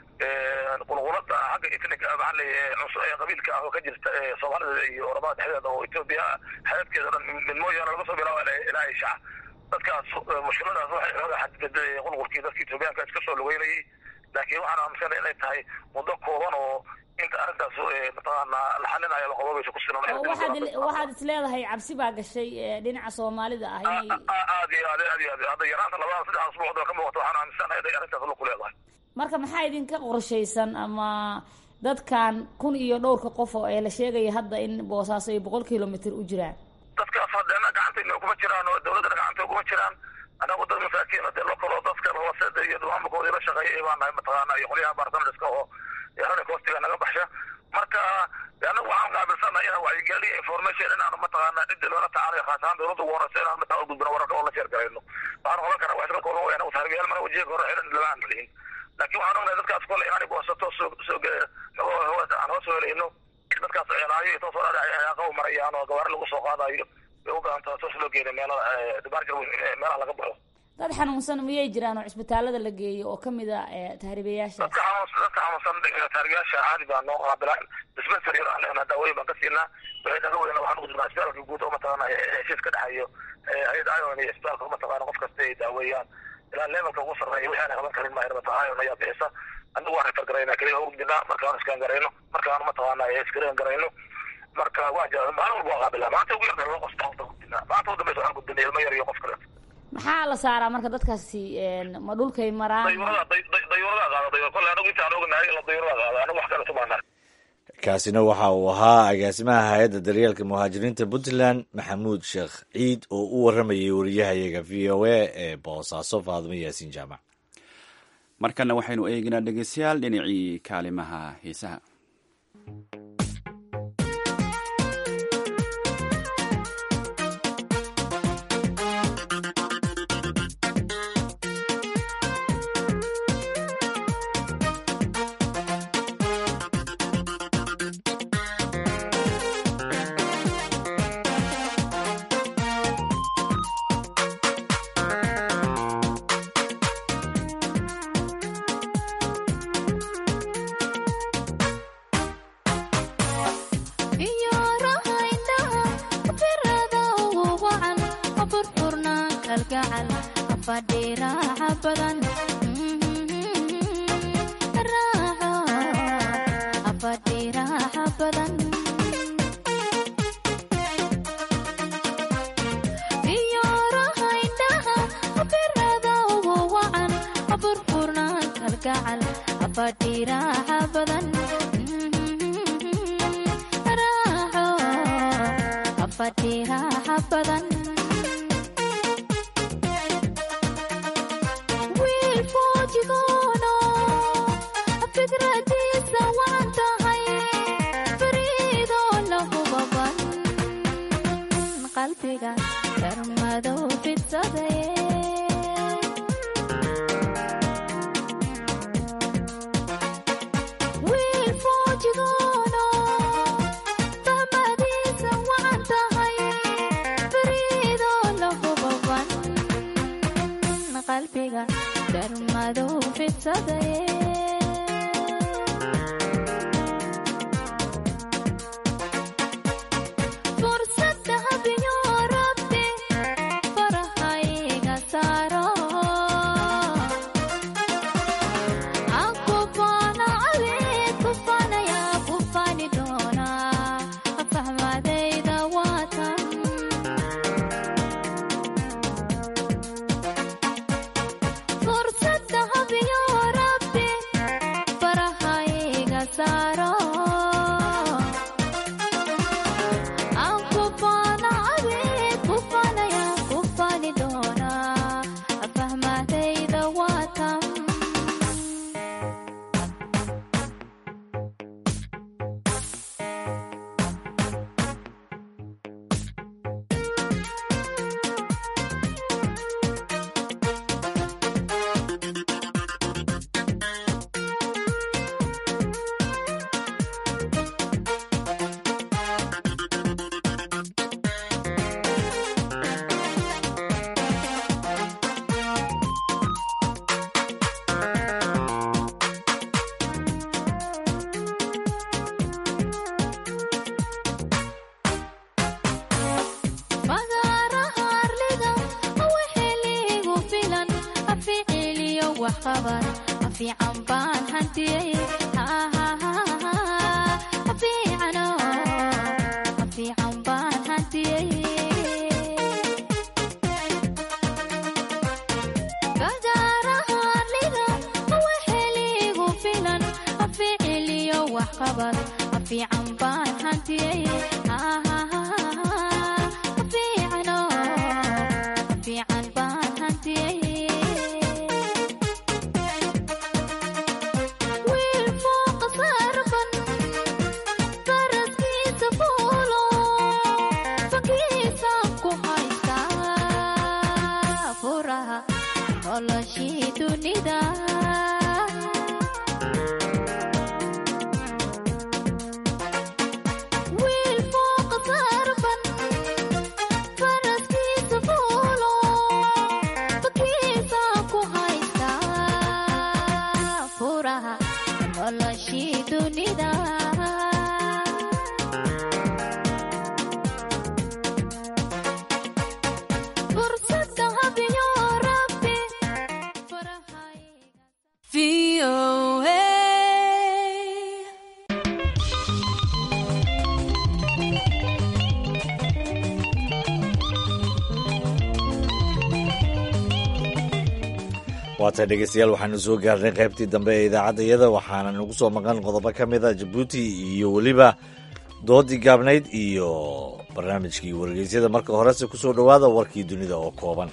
qulqulada xagga etnika maxaa leeyahay cunsu ee qabiilka ah oo ka jirta ee soomaalida iyo oramada dhexdeeda oo etoobiya xeedkeeda dhan mid mooyaane laga soo bilaabo ilaa ishaca dadkaas mushkiladaas waxay xooga xadidada qulqulkii dadka etoobiyaanka iska soo lugeynayay laakiin waxaan aaminsanay inay tahay muddo kooban oo inta arrintaas mataqaanaa la xalinayo la qaboobaysa ku sinan waxaad is leedahay cabsi baa gashay dhinaca soomaalida ah inay aad iyo aad aad iyo aad hadda yaraanta labada saddex asbuucd oo ka muuqato waxaan aaminsanahay inay arrintaas la ku leedahay marka maxaa idinka qorshaysan ama dadkan kun iyo dhowrka qof oo ee la sheegaya hadda in boosaaso ay boqol kilomitr u jiraan dadkaas hadeena gacantayna kuma jiraan oo dawladdana gacantay kuma jiraan anagu dad masaakiin dee lokalo dadka hooseda iyo maamulkooda la shaqeeyay baan nahay mataqaana iyo qolyaha baarsanadiska oo yarana koostiga naga baxsha marka anagu waxaan qaabilsanahay inaan wacyigeliyo information inaanu mataqaana cidda loola tacaalayo khaas ahaan dawladda ugu horeysa inaan mataa u gudbino wararka oo la sheer garayno waxaan qaban karaa waxisla kooban way anagu tahriibayaal mana wajiga hore xiran lama aan lihin laakiin waxaan ognahay dadkaas kole inaanay goosato soo soo aan hoos helayno dadkaas ceelaayo iyo toos haqaw marayaan oo gawaari lagu soo qaadayo bay u baahantaa toos loo geeday meelaha dibaarka meelaha laga baxo dad xanuunsan miyay jiraan oo cisbitaalada la geeyo oo kamid a tahriibayaasha dadka xanuunsan dadka xanuunsan tahriibayaasha caadi baa noo qaabilaan dispensary aan leenahay daawooyin baan ka siinaa waxay naga weyna waxaan ugu jirnaa isbitaalka guud oo mataqaana heshiis ka dhexeeyo hay-ad ion iyo isbitaalka mataqaana qof kasta ay daaweeyaan ilaa levelka ugu sarreeya wixii aan qaban karin maayo mataqaana ayaa bixisa anagu waan refer garayna kaliya u gudbinaa markaan iskaan garayno markaan mataqaana iskareen garayno marka waa jira maalin walba waa qaabila maanta ugu yarda loo qosta qofta gudbinaa maanta u dambaysa waxaan gudbinay ilmo yar iyo qof kale maxaa la saaraa marka dadkaasi ma dhulkay maraan dayuurada dayuurada qaada dayuur kole anagu intaan ognahay la dayuurada qaada anagu wax kale tumaanaa kaasina waxa uu ahaa agaasimaha hay-adda daryeelka muhaajiriinta puntland maxamuud sheekh ciid oo u waramayay wariyahayaga v o a ee boosaaso faadimo yaasiin jaamac markana waxaynu eeginaa dhegeystayaal dhinacii kaalimaha heesaha waata dhegeystayaal waxaanu soo gaarnay qaybtii dambe ee idaacaddayada waxaana nagu soo maqan qodobo ka mid a jabuuti iyo weliba doodii gaabnayd iyo barnaamijkii wargeysyada. marka horese ku soo dhowaada warkii dunida oo kooban.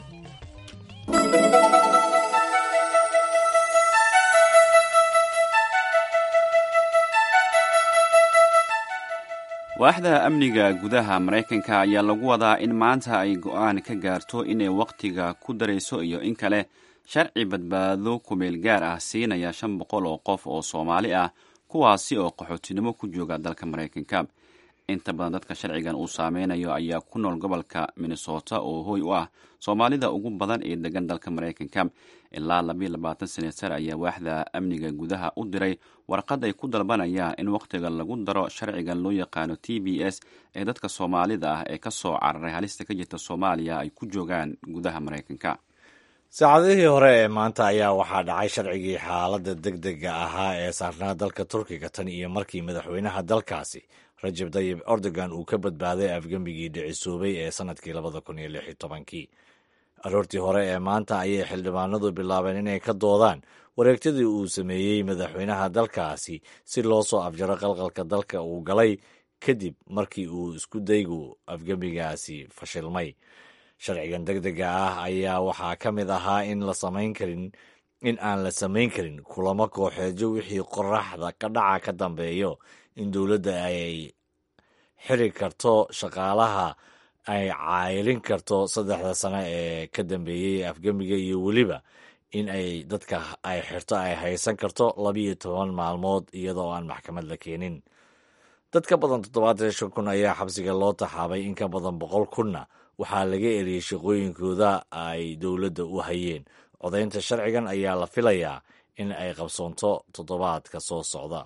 waaxda amniga gudaha maraykanka ayaa lagu wadaa in maanta ay go'aan ka gaarto inay wakhtiga ku darayso iyo in kale sharci badbaado kumeel gaar ah siinaya shan boqol oo qof oo Soomaali ah kuwaasi oo qaxootinimo ku jooga dalka Maraykanka. inta badan dadka sharcigan uu saameynayo ayaa ku nool gobolka Minnesota oo hooy u ah Soomaalida ugu badan ee degan dalka Maraykanka. ilaa laba iyo labaatan senatar ayaa waaxda amniga gudaha u diray warqad ay ku dalbanayaan in wakhtiga lagu daro sharcigan loo yaqaano T B S ee dadka Soomaalida ah ee ka soo cararay halista ka jirta Soomaaliya ay ku joogaan gudaha Maraykanka. saacadihii hore ee maanta ayaa waxaa dhacay sharcigii xaaladda degdega ahaa ee saarnaa dalka Turkiga tan iyo markii madaxweynaha dalkaasi Recep Tayyip Erdogan uu ka badbaaday afgembigii dhicisoobay ee sanadkii labada kun iyo lix iyo tobankii. aroortii hore ee maanta ayay xildhibaanadu bilaabeen inay ka doodaan wareegtadii uu sameeyey madaxweynaha dalkaasi si loo soo afjaro qalqalka dalka uu galay kadib markii uu isku daygu afgembigaasi fashilmay. sharcigan degdega ah ayaa waxaa ka mid ahaa in la samayn karin in aan la samayn karin kulamo kooxeedyo wixii qoraxda ka dhaca ka dambeeyo, in dowladda ay xiri karto shaqaalaha, ay caayilin karto saddexda sano ee ka dambeeyey afgembiga, iyo weliba in ay dadka ay xirto ay haysan karto labiiyo toban maalmood iyadoo aan maxkamad la keenin. dad ka badan toddobaatan iyo shan kun ayaa xabsiga loo taxaabay, in ka badan boqol kunna waxaa laga eriyey shaqooyinkooda ay dowladda u hayeen. codaynta sharcigan ayaa la filayaa in ay qabsoonto toddobaadka soo socda.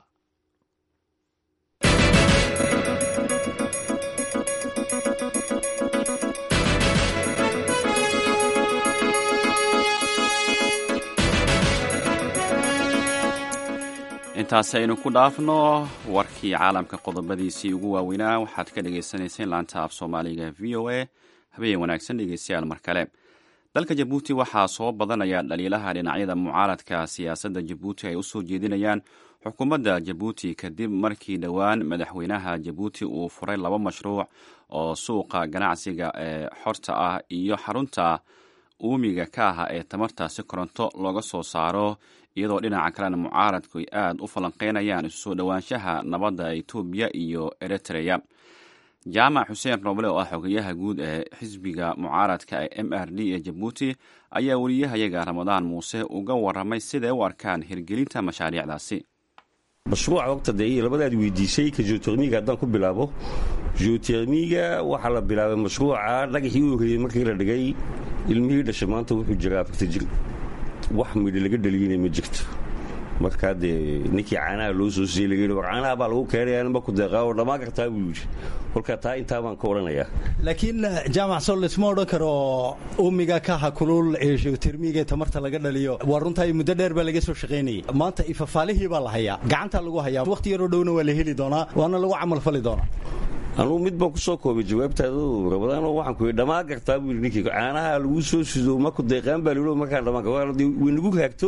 intaasi aynu ku dhaafno warkii caalamka qodobadiisii ugu waaweynaa. waxaad ka dhagaysanayseen laanta af soomaaliga v o a. habeen wanaagsan dhegeystayaal mar kale. dalka jabuuti waxaa soo badanaya dhaliilaha dhinacyada mucaaradka siyaasadda jabuuti ay u soo jeedinayaan xukuumadda jabuuti kadib markii dhowaan madaxweynaha jabuuti uu furay laba mashruuc oo suuqa ganacsiga ee xorta ah iyo xarunta uumiga ka ah ee tamartaasi koronto looga soo saaro, iyadoo dhinaca kalena mucaaradku ay aad u falanqeynayaan isu soo dhowaanshaha nabadda Itoobiya iyo Eritrea. jaamac xuseen roble oo ah xogayaha guud ee xisbiga mucaaradka ee M R D ee Jabuuti ayaa wariyahayaga Ramadaan Muuse uga waramay sida ay u arkaan hirgelinta mashaariicdaasi. mashruuca waqti dheer labadaad weydiisay ka geotermiga haddaan ku bilaabo. geotermiga waxaa la bilaabay mashruuca dhagaxii u horreeyey markii la dhigay ilmihii dhashay maanta wuxuu jiraa afartan jir. wax midho laga dhaliyeyna ma jirto. markaa dee ninkii caanaha loo soo siiyey laga yidhi war caanaha baa lagu keenayaa ma ku deeqaa oo dhammaan kartaa buu yidhi. kolkaa taa intaa baan ka odhanayaa. laakiin jaamac sol isma odhan karo uumiga kaha kulul ee geotermiga ee tamarta laga dhaliyo waa runtaa muddo dheer baa laga soo shaqaynayay. maanta ifafaalihii baa la hayaa, gacantaa lagu hayaa, waqti yaroo dhowna waa la heli doonaa, waana lagu camal fali doonaa. anugu mid baan ku soo koobay jawaabtaadu Ramadaan, oo waxaan ku yidhi dhammaan kartaa buu yidhi ninkii caanaha lagu soo sido ma ku deeqaan baa lihi markaan dhammaan way nagu raagto.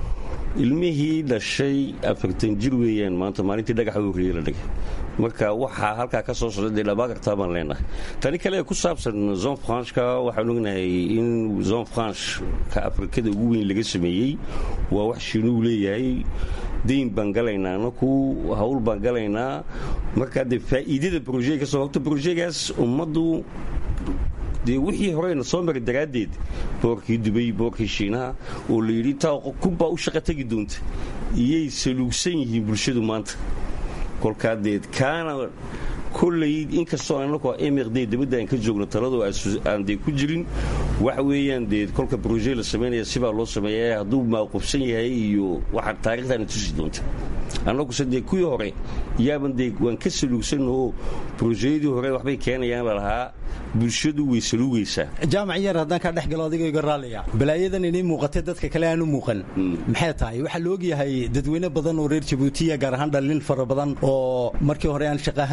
ilmihii dhashay afartan jir weeyaan maanta maalintii dhagaxa u horreeyey la dhigay. marka waxaa halkaa ka soo socda dee dhammaan kartaa baan leenahay. tani kale ee ku saabsan zone franchka waxaan ognahay in zone franch ka afrikada ugu weyn laga sameeyey waa wax shiinuu leeyahay. dayn baan galaynaa anaku hawl baan galaynaa. markaa dee faa'iidada brojega ka soo hogta brojegaas ummaddu dee wixii horeyna soo maray daraaddeed boorkii dubay boorkii shiinaha oo la yidhi taa kunbaa u shaqa tegi doonta iyay saluugsan yihiin bulshadu maanta. kolkaa deed kaana kolley inkastoo anaku emirde dabadda aan ka joogno taladoo aan dee ku jirin waxa weeyaan dee kolka broje la samaynaya sibaa loo sameeya hadduu maaqubsan yahay iyo waxa taariikhdaana tusi doonta. annaguse dee kuwii hore yaaban dee waan ka saluugsanoo brojeyadii hore waxbay keenayaan lalahaa bulshadu way saluugaysaa. jaamac yar haddaan kaa dhex galo adigayga raalliya balaayadan inay muuqatay dadka kale aan u muuqan maxay tahay? waxaa la ogyahay dadweyne badan oo reer jabuutiya gaar ahaan dhalin fara badan oo markii hore aan shaqo ahayn ayaa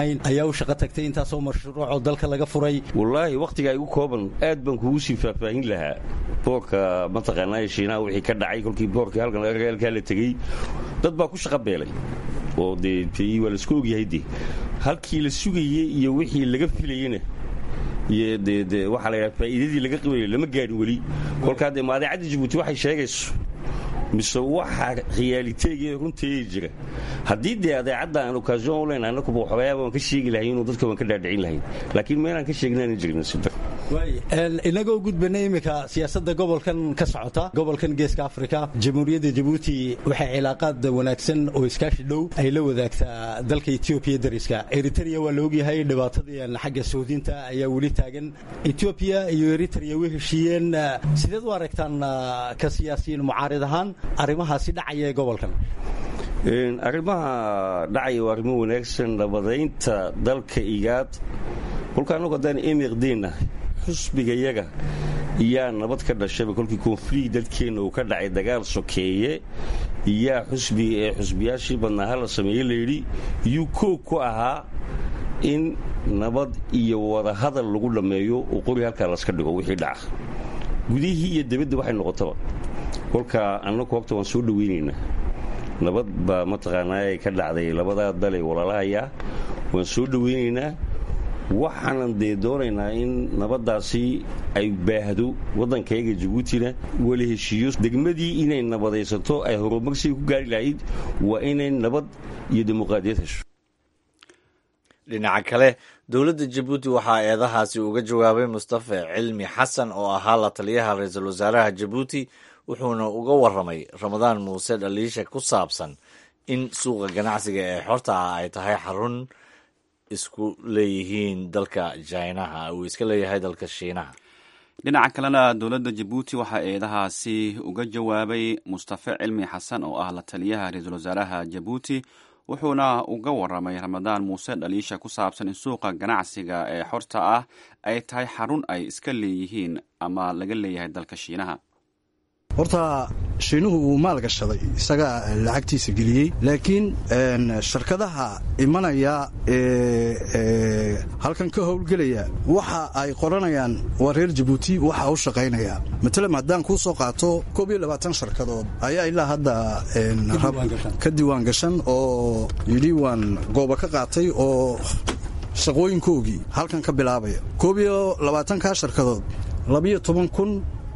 u shaqo tagtay intaasoo mashruucoo dalka laga furay. wallaahi wakhtigaa igu kooban aad baan kugu sii faahfaahin lahaa boorka mataqaanaa shiinaha wixii ka dhacay kolkii boorkii halkan halkaa la tegey dad baa ku shaqo beelay oo dee waa laisku ogyahay dee halkii la sugayey iyo wixii laga filayeyna iyo dee dee waxaa la yidhaha faa'iidadii laga qabayay lama gaadhin weli kolkaa dee maadeecadda jabuuti waxay sheegayso mise waxaa khiyaaliteegii runteeda jira haddii dee adeecadda aan okasion u leyna annakuba waxoogayaaba waan ka sheegi lahay inuu dadka waan ka dhaadhicin lahayn laakiin meelaan ka sheegnaanan jirin sida inagoo gudbana iminka siyaasadda gobolkan ka socota gobolkan geeska afrika jamhuuriyadda jabuuti waxay cilaaqaad wanaagsan oo iskaashi dhow ay la wadaagtaa dalka etoobiya dariska eritrea waa la ogyahay dhibaatadii xagga sahuudinta ayaa weli taagan etoobiya iyo eritrea way heshiiyeen sideed u aragtaan ka siyaasiyiin mucaarid ahaan arrimahaasi dhacaya ee gobolkan arrimaha dhacaya waa arrimo wanaagsan nabadaynta dalka igaad kolka annagu haddaan emiqdeennahay xusbigayaga iyaa nabad ka dhashaba kolkii konflikt dadkeenna uu ka dhacay dagaal sokeeye iyaa xusbiga ee xusbiyaashii badnaa hala sameeye layidhi yuu koog ku ahaa in nabad iyo wadahadal lagu dhammeeyo oo qori halkaa laska dhigo wixii dhaca gudihii iyo debadda waxay noqotaba kolka annagu horta waan soo dhowaynaynaa nabad baa mataqaanaa ay ka dhacday labadaa dale walaalahayaa waan soo dhowaynaynaa waxaanan dee doonaynaa in nabaddaasi ay baahdo waddankayga jabuutina wala heshiiyo degmadii inay nabadaysato ay horumarsiga ku gaari lahayd waa inay nabad iyo dimuqraadiyad hesho dhinaca kale dowladda jabuuti waxaa eedahaasi uga jawaabay mustafa cilmi xasan oo ahaa la taliyaha ra-iisul wasaaraha jabuuti wuxuuna uga warramay ramadaan muuse dhaliisha ku saabsan in suuqa ganacsiga ee xorta ah ay tahay xarun isku leeyihiin dalka jinaha uu iska leeyahay dalka shiinaha dhinaca kalena dowladda jabuuti waxaa eedahaasi uga jawaabay mustafa cilmi xasan oo ah la taliyaha ra-iisul wasaaraha jabuuti wuxuuna uga warramay ramadaan muuse dhaliisha ku saabsan in suuqa ganacsiga ee xorta ah ay tahay xarun ay iska leeyihiin ama laga leeyahay dalka shiinaha horta shiinuhu wuu maal gashaday isagaa lacagtiisa geliyey laakiin shirkadaha imanaya ee halkan ka howlgelaya waxa ay qoranayaan waa reer jabuuti waxa u shaqaynaya matalan haddaan kuu soo qaato koob iyo labaatan shirkadood ayaa ilaa hadda ka diiwaan gashan oo yidhi waan gooba ka qaatay oo shaqooyinkoogii halkan ka bilaabaya koob iyo labaatankaa shirkadood labiyo toban kun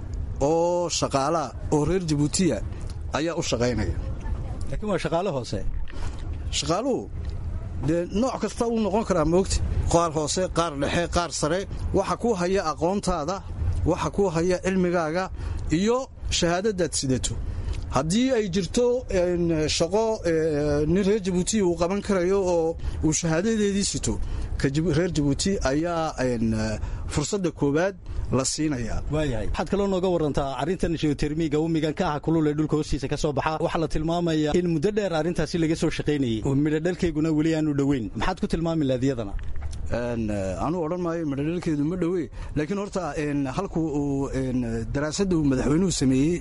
oo shaqaalaa oo reer jabuutiya ayaa u shaqaynaya laakiin waa shaqaale hoose shaqaaluhu dee nooc kasta uu noqon karaa moogta qaar hoose qaar dhexe qaar sare waxa ku haya aqoontaada waxa ku haya cilmigaaga iyo shahaadadaad sidato haddii ay jirto shaqo nin reer jabuuti uu qaban karayo oo uu shahaadadeedii sito reer jabuuti ayaa fursadda koowaad la siinayaa waayahay waxaad kaloo nooga warantaa arrintan geotermiga umigan ka ah kulule dhulka hoostiisa ka soo baxa waxaa la tilmaamaya in muddo dheer arrintaasi laga soo shaqaynayey oo midhodhalkeyguna weli aanu dhoweyn maxaad ku tilmaami lahayd iyadana anuu odhan maayo midhodhalkeedu ma dhowe laakiin horta halku uu daraasadda uu madaxweynuhu sameeyey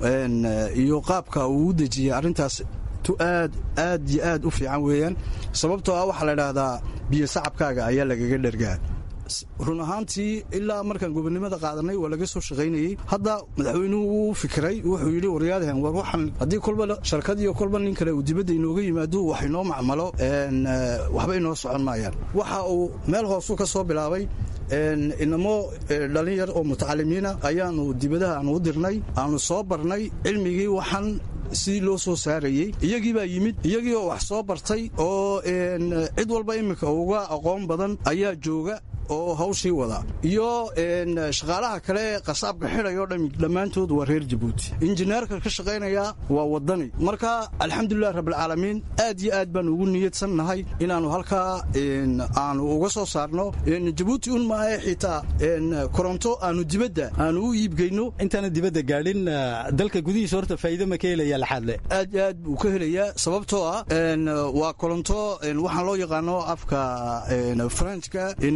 iyo qaabka uu u dejiyey arrintaas tu aad aad iyo aad u fiican weeyaan sababtoo ah waxaa la idhaahdaa biyo sacabkaaga ayaa lagaga dhergaa run ahaantii ilaa markaan gobonnimada qaadanay waa laga soo shaqaynayey hadda madaxweynuhu wuu fikiray wuxuu yidhi waryaadahan war waxaan haddii kolba sharkad iyo kolba nin kale uu dibadda inooga yimaado wax inoo macmalo waxba inoo socon maayaan waxa uu meel hoosuu ka soo bilaabay inamo dhalin yar oo mutacalimiina ayaanu dibadaha aanu u dirnay aanu soo barnay cilmigii waxaan sidii loo soo saarayey iyagii baa yimid iyagii oo wax soo bartay oo cid walba iminka uga aqoon badan ayaa jooga oo hawshii wada iyo shaqaalaha kale ee qasaabka xidhayoo dhami dhammaantood waa reer jabuuti injineerka ka shaqaynaya waa waddani marka alxamdulilah rabbilcaalamiin aad iyo aad baan ugu niyadsan nahay inaannu halkaa aanu uga soo saarno jabuuti un maahae xitaa koronto aanu dibadda aanu u iibgeyno intaana dibadda gaadhin dalka gudihiisa horta faa'iido ma ka helaya laxaadle aad iyo aad buu ka helayaa sababtoo ah waa koronto waxaan loo yaqaano afka frenchka energy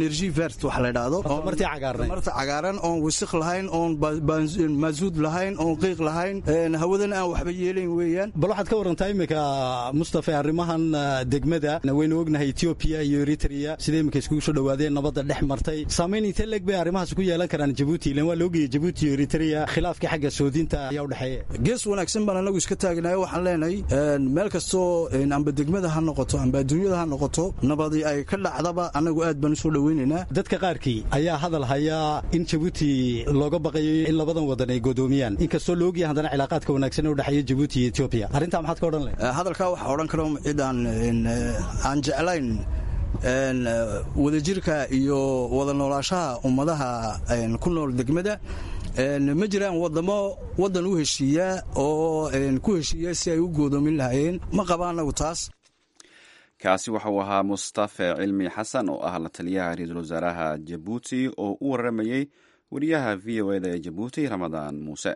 vert waxa la yidhaahdo tamartii cagaarnay tamarta cagaaran oon wisiq lahayn oon maasuud lahayn oon qiiq lahayn hawadana aan waxba yeelayn weeyaan bal waxaad ka warantaa iminka mustafa arrimahan degmada waynu ognahay Ethiopia iyo Eritrea sidee iminka iskugu soo dhawaadeen nabadda dhex martay saameyn intee leeg bay arrimahaas ku yeelan karaan Djibouti ilaan waa loogeeyay Djibouti iyo Eritrea khilaafka xagga soodinta ayaa u dhaxeeya gees wanaagsan baan anagu iska taagnaay waxaan leenahay meel kastoo amba degmada ha noqoto amba adduunyada ha noqoto nabadi ay ka dhacdaba anagu aad baan u soo dhaweynaynaa dadka qaarkii ayaa hadal haya in Djibouti looga baqayo in labadan wadan ay godoomiyaan inkastoo la ogyahay hadana cilaaqaadka wanaagsan u dhaxeeya Djibouti iyo Ethiopia arrinta maxaad ka odhan lahayd hadalka waxa odhan karo ciidan aan jeclayn wadajirka iyo wada noolaashaha ummadaha ku nool degmada ma jiraan wadamo wadan u heshiiya oo ku heshiiya si ay u goodoomin lahaayeen ma qabaan anagu taas kaasi waxa uu ahaa mustafa cilmi xasan oo ah la taliyaha ra-iisul wasaaraha Djibouti oo u waramayay wariyaha v o a da ee Djibouti Ramadaan Muuse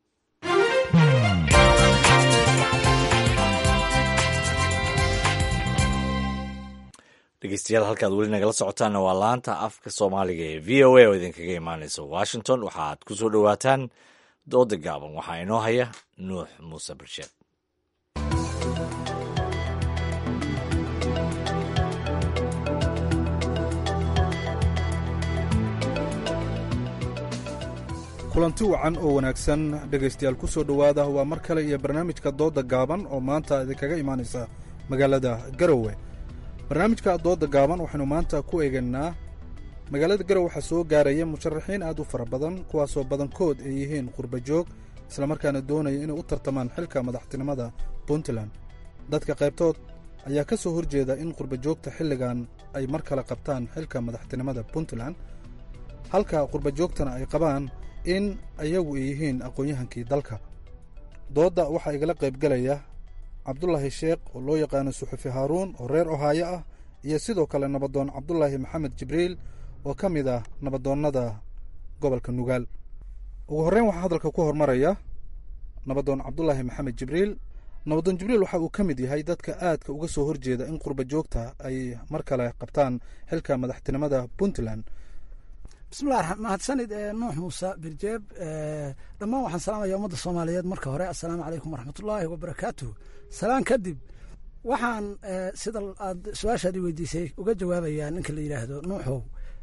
dhegeystayaal halkaad weli nagala socotaanna waa laanta afka soomaaliga ee v o a oo idinkaga imaanaysa washington waxaad ku soo dhowaataan dooda gaaban waxaa inoo haya nuux muuse barsheed kulanti wacan oo wanaagsan dhegaystayaal ku soo dhowaada waa mar kale iyo barnaamijka dooda gaaban oo maanta idinkaga imaanaysa magaalada garowe barnaamijka dooda gaaban waxaynu maanta ku eegaynaa magaalada garowe waxaa soo gaaraya musharaxiin aad u fara badan kuwaasoo badankood ay yihiin qurba joog islamarkaana doonaya inay u tartamaan xilka madaxtinimada puntland dadka qaybtood ayaa ka soo horjeeda in qurba joogta xilligan ay mar kale qabtaan xilka madaxtinimada puntland halka qurba joogtana ay qabaan in ayagu ay yihiin aqoon-yahankii dalka doodda waxaa igala qaybgelaya cabdulaahi sheekh oo loo yaqaano suxufi haaruun oo reer ohaayo ah iyo sidoo kale nabadoon cabdulaahi maxamed jibriil oo ka mid ah nabadoonnada gobolka nugaal ugu horreyn waxaa hadalka ku hormaraya nabadoon cabdulaahi maxamed jibriil nabadoon jibriil waxa uu ka mid yahay dadka aadka uga soo horjeeda in qurba joogta ay mar kale qabtaan xilka madaxtinimada puntland bismillahi mahadsanid nuux muuse birjeeb dhammaan waxaan salaamaya ummadda soomaaliyeed marka hore assalaamu calaykum waraxmatullaahi wabarakaatuh salaan kadib waxaan sida aad su-aashaadii weydiisay uga jawaabayaa ninka la yidhaahdo nuuxow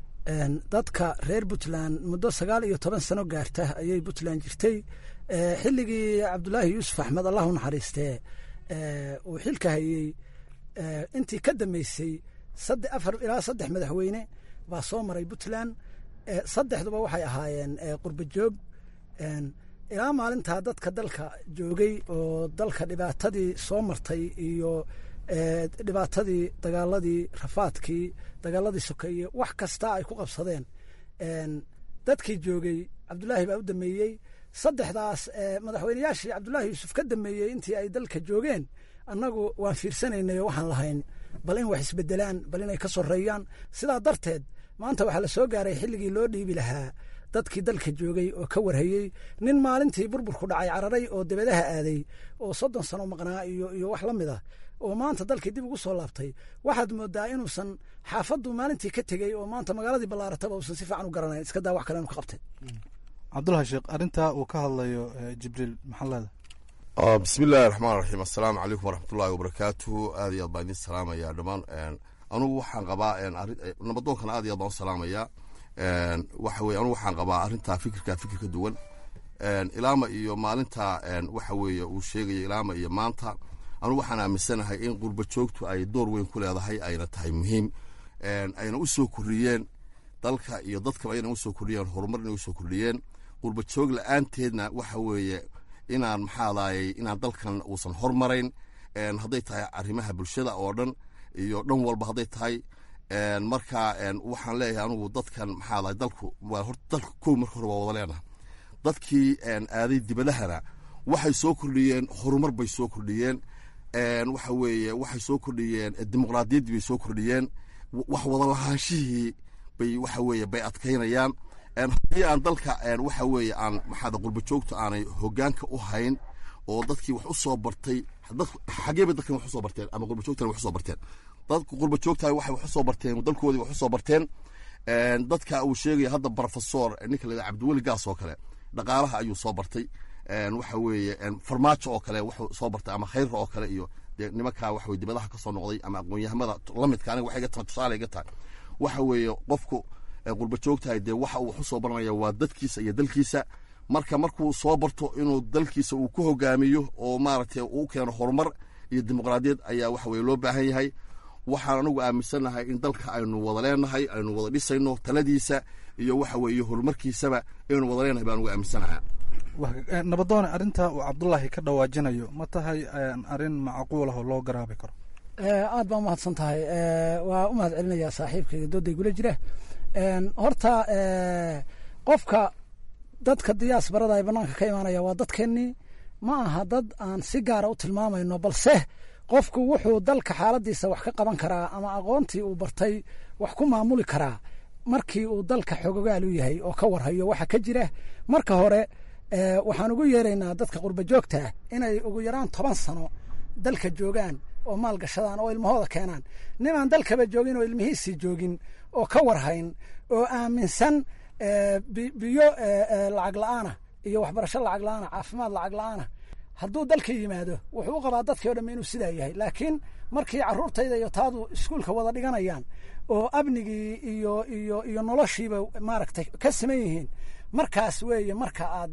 dadka reer puntland muddo sagaal iyo toban sano gaarta ayay puntland jirtay xilligii cabdulaahi yuusuf axmed allah u naxariistee uu xilka hayey intii ka dambeysay afar ilaa saddex madaxweyne baa soo maray puntland saddexduba waxay ahaayeen qurba joog ilaa maalintaa dadka dalka joogay oo dalka dhibaatadii soo martay iyo dhibaatadii dagaaladii rafaadkii dagaaladii sokeeye wax kasta ay ku qabsadeen dadkii joogay cabdulaahi baa u dameeyey saddexdaas madaxweyneyaashii cabdulaahi yuusuf ka dameeyey intii ay dalka joogeen annagu waan fiirsanaynay oo waxaan lahayn bal in wax isbedelaan bal inay ka soreeyaan sidaa darteed maanta waxaa la soo gaaray xilligii loo dhiibi lahaa dadkii dalka joogay oo ka warhayey nin maalintii burburku dhacay cararay oo dabadaha aaday oo soddon sano maqnaa iyo iyo wax la mid ah oo maanta dalkii dib ugu soo laabtay waxaad moodaa inuusan xaafaddu maalintii ka tegey oo maanta magaaladii ballaarataba uusan si fiican u garanayn iska daa wax kale inuu ka qabtay cabdulahi sheekh arrintaa uu ka hadlayo jibriil maxaa leeda bismi illaahi raxmaan raxiim assalaamu calaykum waraxmatullaahi wabarakaatuhu aad iyo aad baan idin salaamayaa dhammaan anugu waxaan qabaa nabadoonkana aad iyo aad baan u salaamayaa waxa weye anugu waxaan qabaa arrintaa fikirka fikir ka duwan ilaama iyo maalinta waxa weeye uu sheegaya ilaama iyo maanta anugu waxaan aaminsanahay in qurba joogtu ay door weyn ku leedahay ayna tahay muhiim ayna u soo kordhiyeen dalka iyo dadkaba ayna u soo kordhiyeen horumar inay u soo kordhiyeen qurba joog la-aanteedna waxa weeye inaan maxaa daayay inaan dalkan uusan hormarayn hadday tahay arrimaha bulshada oo dhan iyo dhan walba hadday tahay marka waxaan leeyahay anugu dadkan maxaa dahay dalku horta dalka kow marka hore waa wada leenaha dadkii aaday dibadahana waxay soo kordhiyeen horumar bay soo kordhiyeen waxa weeye waxay soo kordhiyeen dimuqraadiyaddii bay soo kordhiyeen wax wada lahaanshihii bay waxa weeye bay adkaynayaan haddii aan dalka waxa weeye aan maxaada qurba joogta aanay hoggaanka u hayn oo dadkii wax u soo bartay xagee bay dadkan wax u soo barteen ama qurba joogtana wax u soo barteen dadku qurba joogtahay waxay wax u soo barteen dalkoodii wax u soo barteen dadka uu sheegaya hadda brofesor ninka la cabdiweli gaas oo kale dhaqaalaha ayuu soo bartay waxa weeye farmaajo oo kale wuxuu soo bartay ama khayr oo kale iyo nimanka waxa weeye dibadaha ka soo noqday ama aqoon-yahamada la midka aniga waxay ga tahay tusaale iga tahay waxa weeye qofku qurba joogtahay dee waxa uu wax u soo baranaya waa dadkiisa iyo dalkiisa marka markuu soo barto inuu dalkiisa uu ku hogaamiyo oo maaragtay uu keeno horumar iyo dimuqraadiyad ayaa waxa weeye loo baahan yahay waxaan anigu aaminsanahay in dalka aynu wada leenahay aynu wada dhisayno taladiisa iyo waxa weeye horumarkiisaba aynu wada leenahay baan ugu aaminsanahay nabadoone arrinta uu cabdullaahi ka dhawaajinayo ma tahay arrin macquul ah oo loo garaabi karo aad baa umahadsan tahay waa u mahad celinayaa saaxiibkayga dooday gula jira horta qofka dadka diyaasbarada ay banaanka ka imaanaya waa dadkeennii ma aha dad aan si gaara u tilmaamayno balse qofku wuxuu dalka xaaladiisa wax ka qaban karaa ama aqoontii uu bartay wax ku maamuli karaa markii uu dalka xogogaal u yahay oo ka warhayo waxa ka jira marka hore waxaan ugu yeeraynaa dadka qurba joogta inay ugu yaraan toban sano dalka joogaan oo maal gashadaan oo ilmahooda keenaan nimaan dalkaba joogin oo ilmihiisii joogin oo ka warhayn oo aaminsan biyo lacag la'aana iyo waxbarasho lacag la'aana caafimaad lacag la'aana hadduu dalka yimaado wuxuu u qabaa dadkii o dhamme inuu sidaa yahay laakiin markii carruurtayda iyo taadu iskuulka wada dhiganayaan oo amnigii iyo iyo iyo noloshiiba maaragtay ka siman yihiin markaas weeye marka aad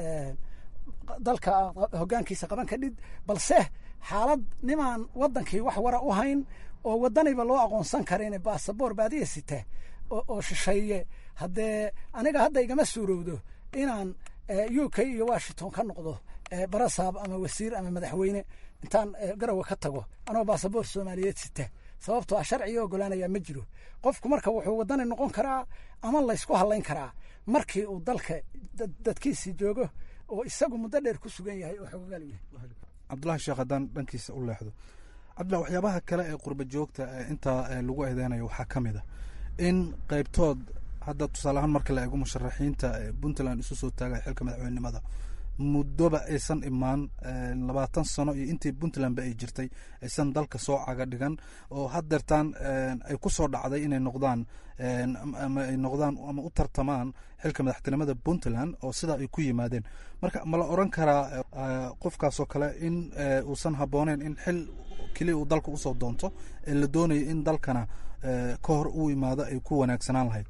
dalka hoggaankiisa qaban kadhid balse xaalad nimaan waddankii wax wara u hayn oo waddaniba loo aqoonsan karin baasaboor baadiya sita oo shisheeye haddee aniga hadda igama suurowdo inaan u k iyo washington ka noqdo barasaab ama wasiir ama madaxweyne intaan garowe ka tago anoo baasaboor soomaaliyeed sita sababtoo ah sharciga ogolaanaya ma jiro qofku marka wuxuu waddani noqon karaa ama laysku hadlayn karaa markii uu dalka dadkiisii joogo oo isagu muddo dheer ku sugan yahay oo xogogaal u yahay cabdullahi sheekh haddaan dhankiisa u leexdo cabdullahi waxyaabaha kale ee qurba joogta intaa lagu eedeynayo waxaa ka mid a in qaybtood hadda tusaale ahaan marka la eego musharaxiinta puntland isu soo taagay xilka madaxweynenimada muddoba aysan imaan labaatan sano iyo intii puntlandba ay jirtay aysan dalka soo caga dhigan oo haddeertaan ay ku soo dhacday inay noqdaan ama ay noqdaan ama u tartamaan xilka madaxtinimada puntland oo sidaa ay ku yimaadeen marka ma la oran karaa qofkaasoo kale in uusan habbooneyn in xil keliya uu dalka usoo doonto ee la doonayo in dalkana ka hor uu imaado ay ku wanaagsanaan lahayd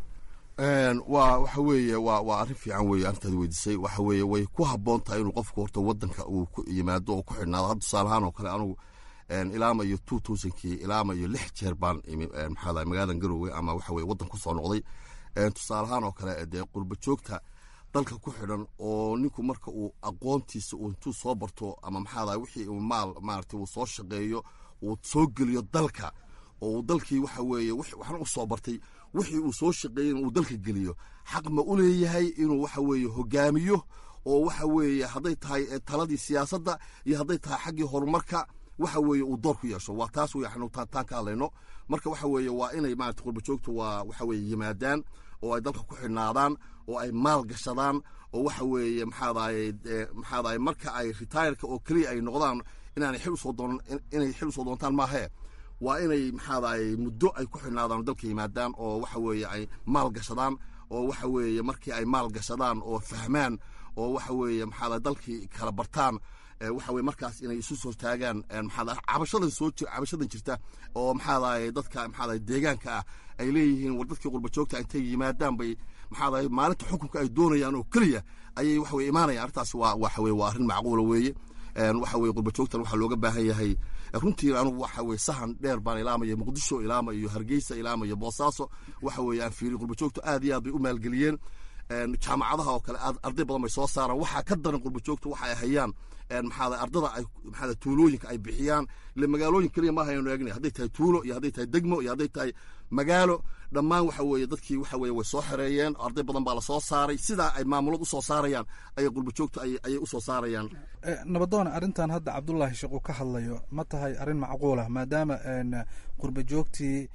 waa waxa weeye waa waa arrin fiican weeye arrintaad weydiisay waxa weeye way ku habboon tahay inuu qofku horta waddanka uu ku yimaado oo ku xidhnaado hadda tusaale ahaan oo kale anugu ilaama iyo two thousandkii ilaama iyo lix jeer baan imi maxaa dahay magaaladan garowe ama waxa weye waddan ku soo noqday tusaale ahaan oo kale dee qurba joogta dalka ku xidhan oo ninku marka uu aqoontiisa uu intuu soo barto ama maxaa dahay wixii uu maal maaragtay uu soo shaqeeyo uu soo geliyo dalka oo uu dalkii waxa weeye waxna u soo bartay wixii uu soo shaqeeyey uu dalka geliyo xaq ma u leeyahay inuu waxa weeye hogaamiyo oo waxa weeye hadday tahay taladii siyaasadda iyo hadday tahay xaggii horumarka waxa weeye uu door ku yeesho waa taas wey xanu taan ka hadlayno marka waxa weeye waa inay maarata qurba joogtu waa waxa weeye yimaadaan oo ay dalka ku xidhnaadaan oo ay maal gashadaan oo waxa weeye maxaa dahay maxaa dahay marka ay retireka oo keliya ay noqdaan inaanay xil usoo doonan inay xil usoo doontaan maahee waa inay maxaa dahay muddo ay ku xidhnaadaan dalka yimaadaan oo waxa weeye ay maal gashadaan oo waxa weeye markii ay maal gashadaan oo fahmaan oo waxa weeye maxaa dahay dalkii kala bartaan waxa weye markaas inay isu soo taagaan maxaa dahay cabashadan soo jir cabashadan jirta oo maxaa dahay dadka maxaa dahay deegaanka ah ay leeyihiin war dadkii qurba joogta intay yimaadaan bay maxaa dahay maalinta xukunka ay doonayaan oo keliya ayay waxa weye imaanayaan arrintaas waa waxa weye waa arrin macquula weeye waxa weye qurba joogtan waxaa looga baahan yahay runtii anugu waxa weye sahan dheer baan ilaamaya muqdisho ilaama iyo hargeysa ilaama iyo boosaaso waxa weye aan fiiri qurba joogtu aad iyo aad bay u maalgeliyeen jaamacadaha oo kale arday badan bay soo saaraan waxaa ka daran qurba joogtu waxa ay hayaan maxaa ardada ay maxaa tuulooyinka ay bixiyaan ile magaalooyin kaliya ma hayno eegnay hadday tahay tuulo iyo hadday tahay degmo iyo hadday tahay magaalo dhammaan waxa weeye dadkii waxa weeye way soo xereeyeen arday badan baa la soo saaray sidaa ay maamulad u soo saarayaan ayay qurba joogtu ayay u soo saarayaan nabadoona arrintan hadda cabdullaahi sheekh uu ka hadlayo ma tahay arrin macquula maadaama qurba joogtii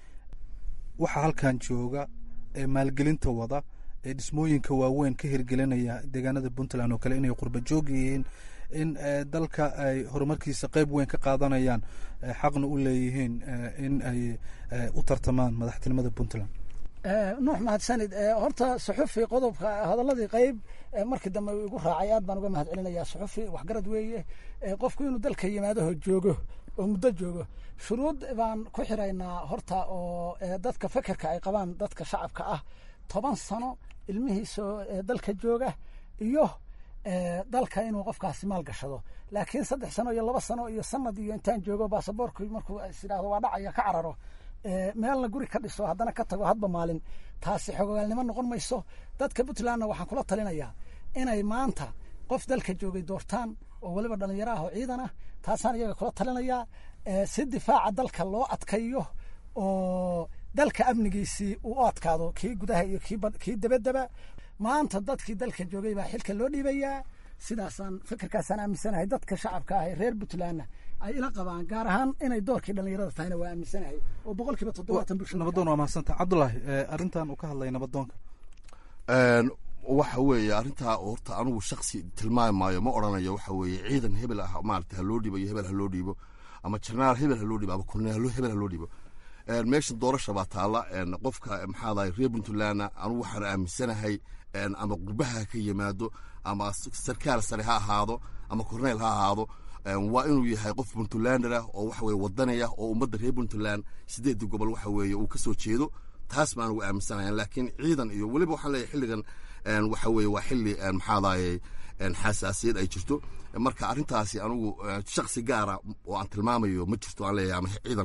waxa halkan jooga ee maalgelinta wada ee dhismooyinka waaweyn ka hirgelinaya deegaanada puntland oo kale inay qurba joog yihiin in dalka ay horumarkiisa qayb weyn ka qaadanayaan xaqna u leeyihiin in ay u tartamaan madaxtinimada puntland nuux mahadsanid horta suxufi qodobka hadaladii qayb markii dambe igu raacay aad baan uga mahad celinayaa suxufi waxgarad weeye qofku inuu dalka yimaado joogo oo muddo joogo shuruud baan ku xiraynaa horta oo dadka fekerka ay qabaan dadka shacabka ah toban sano ilmihiisa dalka jooga iyo dalka inuu qofkaasi maal gashado laakiin saddex sano iyo laba sano iyo sanad iyo intaan joogo baasaboorku markuu isidhaahdo waa dhacaya ka cararo meelna guri ka dhiso haddana ka tago hadba maalin taasi xogogaalnimo noqon mayso dadka puntlandna waxaan kula talinayaa inay maanta qof dalka joogay doortaan oo weliba dhallinyaro ah oo ciidan ah taasaan iyaga kula talinayaa si difaaca dalka loo adkayo oo dalka amnigiisii uu u adkaado kii gudaha iyo kii dabadaba maanta dadkii dalka joogay baa xilka loo dhiibayaa sidaasaan fikirkaasaan aaminsanahay dadka shacabka ah ee reer puntlandna ay ila qabaan gaar ahaan inay doorkii dhallinyarada tahayna waa aaminsanahay oo boqolkiiba toddobaatan bulshada nabadoon waa mahadsantaha cabdullaahi arrintan uu ka hadlaya nabadoonka waxa weeye arrintaa horta anigu shaksi tilmaami maayo ma odhanayo waxa weeye ciidan hebel ah maarata ha loo dhiibo iyo hebel ha loo dhiibo ama jenaraal hebel ha loo dhiibo ama kolonel hebel ha loo dhiibo meesha doorasha baa taalla qofka maxaadahay reer puntlandna anigu waxaan aaminsanahay ama qurbaha ka yimaado ama sarkaal sare ha ahaado ama korneyl ha ahaado waa inuu yahay qof puntlander ah oo waxa weye wadanaya oo ummadda reer puntland sideedii gobol waxa weeye uu ka soo jeedo taas baan ugu aaminsanayaa laakiin ciidan iyo weliba waxaan leeyahay xilligan waxa weeye waa xilli maxaadaye xasaasiyad ay jirto marka arrintaasi anigu shaksi gaara oo aan tilmaamayo ma jirto aan leeyahay ama ciidan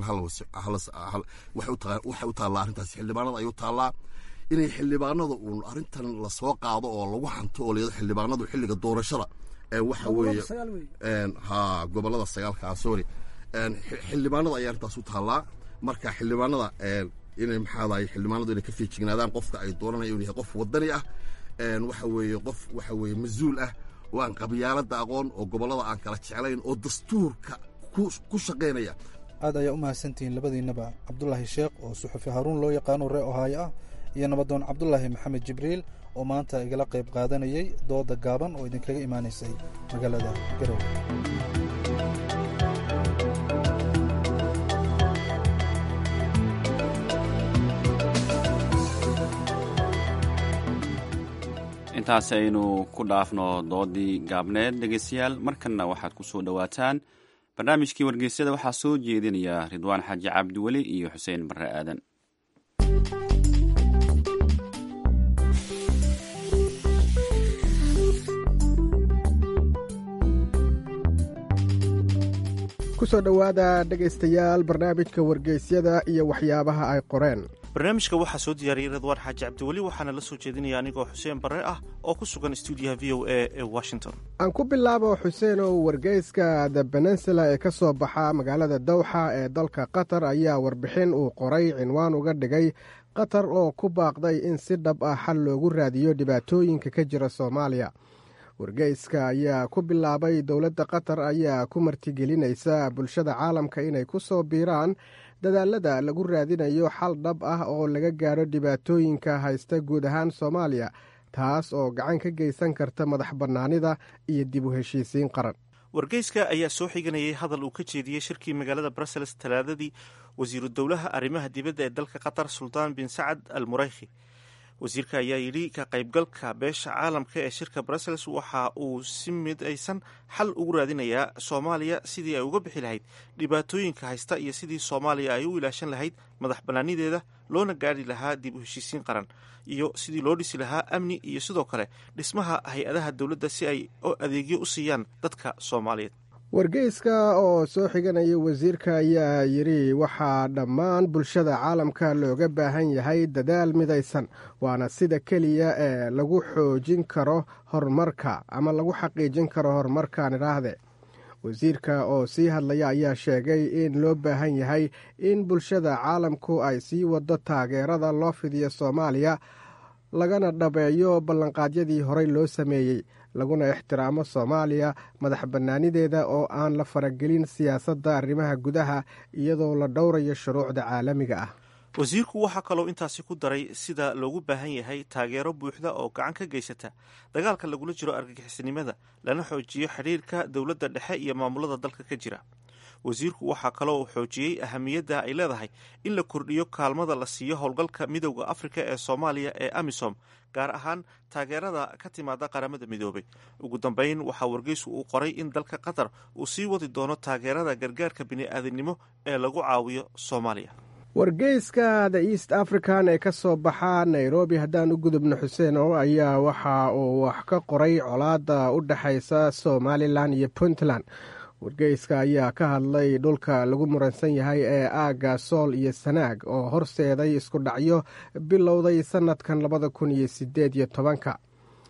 waxay u taallaa arrintaasi xildhibaanada ayuu taallaa inay xildhibaanada uun arrintan lasoo qaado oo lagu hanto oo layado xildhibaanadu xilliga doorashada waxa weeye ha gobolada sagaalka sorry xildhibaanada ayaa arrintaas u taallaa marka xildhibaanada inay maxaadaye xildhibaanadu inay ka feejignaadaan qofka ay dooranaya inuu yahay qof wadani ah waxa weeye qof waxa weeye mas-uul ah oo aan qabyaalada aqoon oo gobolada aan kala jeclayn oo dastuurka ku shaqaynaya aad ayaa u mahadsantihiin labadiinaba cabdulaahi sheekh oo suxufi haruun loo yaqaano ree ohaayo ah iyo nabadoon cabdulaahi maxamed jibriil oo maanta igala qayb qaadanayay dooda gaaban oo idinkaga imaanaysay magaalada garowe intaas aynu ku dhaafno doodii gaabneed dhegeystayaal markanna waxaad ku soo dhowaataan barnaamijkii wargeysyada waxaa soo jeedinaya ridwaan xaaji cabdiweli iyo xuseen barre aadan kusoo dhowaada dhegaystayaal barnaamijka wargeysyada iyo waxyaabaha ay qoreen barnaamijka waxaa soo diyaariyey ridwaan xaaji cabdiweli waxaana la soo jeedinaya anigoo xuseen barre ah oo ku sugan stuudiyaha v o a ee washington aan ku bilaabo xuseenow wargeyska the peninsula ee ka soo baxa magaalada dawxa ee dalka qatar ayaa warbixin uu qoray cinwaan uga dhigay qatar oo ku baaqday in si dhab ah xal loogu raadiyo dhibaatooyinka ka jira soomaaliya wargeyska ayaa ku bilaabay dowladda qatar ayaa ku martigelinaysa bulshada caalamka inay ku soo biiraan dadaalada lagu raadinayo xal dhab ah oo laga gaadho dhibaatooyinka haysta guud ahaan soomaaliya taas oo gacan ka geysan karta madax bannaanida iyo dib u heshiisiin qaran wargeyska ayaa soo xiganayay hadal uu ka jeediyey shirkii magaalada brussels talaadadii wasiiru dowlaha arrimaha dibadda ee dalka qatar suldaan bin sacad al muraykhi wasiirka ayaa yidhi ka qaybgalka beesha caalamka ee shirka brussels waxa uu si midaysan xal ugu raadinayaa soomaaliya sidii ay uga bixi lahayd dhibaatooyinka haysta iyo sidii soomaaliya ay u ilaashan lahayd madax bannaanideeda loona gaadhi lahaa dib u heshiisiin qaran iyo sidii loo dhisi lahaa amni iyo sidoo kale dhismaha hay-adaha dowladda si ay adeegyo u siiyaan dadka soomaaliyeed wargeyska oo soo xiganaya wasiirka ayaa yidhi waxaa dhammaan bulshada caalamka looga baahan yahay dadaal midaysan waana sida keliya ee lagu xoojin karo horumarka ama lagu xaqiijin karo horumarkan idhaahde wasiirka oo sii hadlaya ayaa sheegay in loo baahan yahay in bulshada caalamku ay sii wado taageerada loo fidiyo soomaaliya lagana dhabeeyo ballanqaadyadii horey loo sameeyey laguna ixtiraamo soomaaliya madax bannaanideeda oo aan la faragelin siyaasadda arrimaha gudaha iyadoo la dhowrayo shuruucda caalamiga ah wasiirku waxaa kaloo intaasi ku daray sida loogu baahan yahay taageero buuxda oo gacan ka geysata dagaalka lagula jiro argagixisnimada lana xoojiyo xidhiirka dowladda dhexe iyo maamulada dalka ka jira wasiirku waxaa kaloo uu xoojiyey ahamiyadda ay leedahay in la kordhiyo kaalmada la siiyo howlgalka midowda afrika ee soomaaliya ee amisom gaar ahaan taageerada ka timaada qaramada midoobay. ugu dambeyn waxaa wargeysu uu qoray in dalka qatar uu sii wadi doono taageerada gargaarka bini'aadanimo ee lagu caawiyo soomaaliya. wargeyska the east african ee ka soo baxa nairobi haddaan u gudubno xuseen oo ayaa waxa uu wax ka qoray colaadda u dhexaysa somalilan iyo puntland. wargeyska ayaa ka hadlay dhulka lagu muransan yahay ee aagga sool iyo sanaag oo horseeday isku dhacyo bilowday sannadkan labada kun iyo sideed iyo tobanka.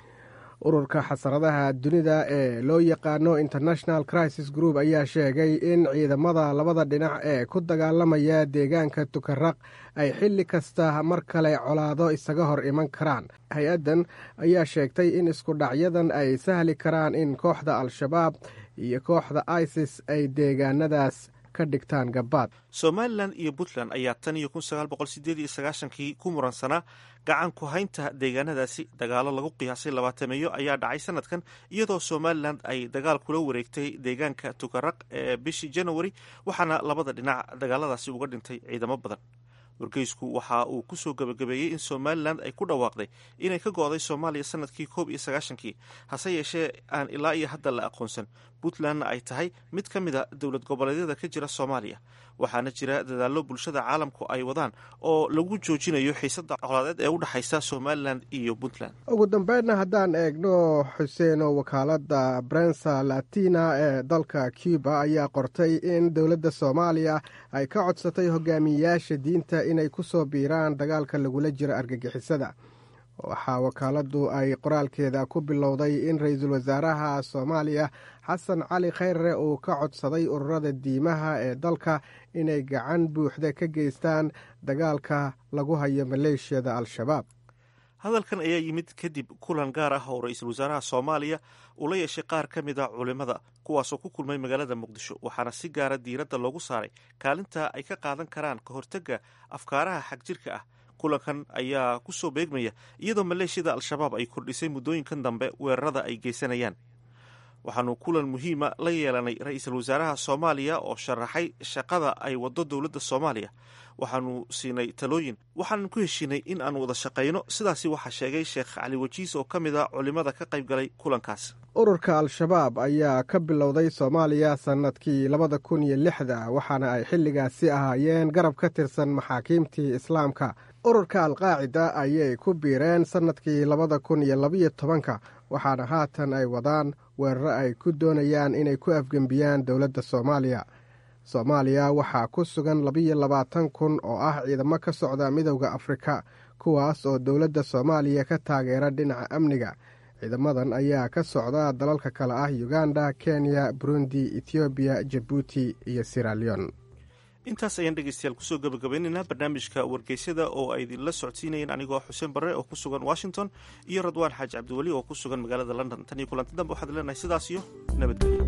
ururka xasaradaha dunida ee loo yaqaano international crisis group ayaa sheegay in ciidamada labada dhinac ee ku dagaalamaya deegaanka tukaraq ay xilli kasta mar kale colaado isaga hor iman karaan. hay-addan ayaa sheegtay in isku dhacyadan ay sahli karaan in kooxda al-shabaab iyo kooxda isis ay deegaanadaas ka dhigtaan gabaad. somalilan iyo puntland ayaa tan iyo kun sagaal boqol sideed iyo sagaashankii ku muransanaa gacan ku haynta deegaanadaasi. dagaalo lagu qiyaasay labaatameeyo ayaa dhacay sanadkan iyadoo somalilan ay dagaal kula wareegtay deegaanka tukaraq ee bishii januari waxaana labada dhinac dagaaladaasi uga dhintay ciidamo badan. wargeysku waxa uu ku soo gabagabeeyey in somalilan ay ku dhawaaqday inay ka go'day soomaaliya sanadkii koob iyo sagaashankii hase yeeshee aan ilaa iyo hadda la aqoonsan. puntlandna ay tahay mid ka mid a dowlad goboleedyada ka jira soomaaliya waxaana jira dadaallo bulshada caalamku ay wadaan oo lagu joojinayo xiisadda colaadeed ee u dhexaysa somalilan iyo puntland. ugu dambeynna haddaan eegno xuseeno wakaaladda brensa latina ee dalka cuba ayaa qortay in dowladda soomaaliya ay ka codsatay hogaamiyeyaasha diinta inay ku soo biiraan dagaalka lagula jiro argagixisada. waxaa wakaaladdu ay qoraalkeeda ku bilowday in ra-iisul wasaaraha soomaaliya xasan cali khayre uu ka codsaday ururada diimaha ee dalka inay gacan buuxda ka geystaan dagaalka lagu hayo maleeshiyada al-shabaab. hadalkan ayaa yimid kadib kulan gaar ah oo ra-iisul wasaaraha soomaaliya uu la yeeshay qaar ka mid a culimmada kuwaasoo ku kulmay magaalada muqdisho waxaana si gaara diiradda loogu saaray kaalinta ay ka qaadan karaan ka hortagga afkaaraha xagjirka ah. kulankan ayaa ku soo beegmaya iyadoo maleeshiyada al-shabaab ay kordhisay muddooyinkan dambe weerarada ay geysanayaan. waxaanu kulan muhiima la yeelanay ra-iisul wasaaraha soomaaliya oo sharaxay shaqada ay waddo dowladda soomaaliya. waxaanu siinay talooyin waxaanu ku heshiinay in aan wada shaqayno. sidaasi waxaa sheegay sheekh cali wajiis oo ka mid a culimmada ka qayb galay kulankaas. ururka al-shabaab ayaa ka bilowday soomaaliya sannadkii labada kun iyo lixda waxaana ay xilligaasi ahaayeen garab ka tirsan maxaakiimtii islaamka. ururka alqaacida ayay ku biireen sannadkii labada kun iyo labaiyo tobanka waxaana haatan ay wadaan weeraro ay ku doonayaan inay ku afgembiyaan dowladda soomaaliya. soomaaliya waxaa ku sugan labaiyo labaatan kun oo ah ciidamo ka socda midowda afrika kuwaas oo dowladda soomaaliya ka taageera dhinaca amniga. ciidamadan ayaa ka socda dalalka kale ah uganda, kenya, burundi, ethoobiya, jabuuti iyo siraleon. intaas ayaan dhegeystayaal kusoo gabagabaynaynaa barnaamijka wargeysyada oo ay idinla socodsiinayeen anigoo xuseen barre oo ku sugan washington iyo radwaan xaaji cabdiweli oo ku sugan magaalada london. tan iyo kulanti dambe waxaad leenahay sidaas iyo nabadgelyo.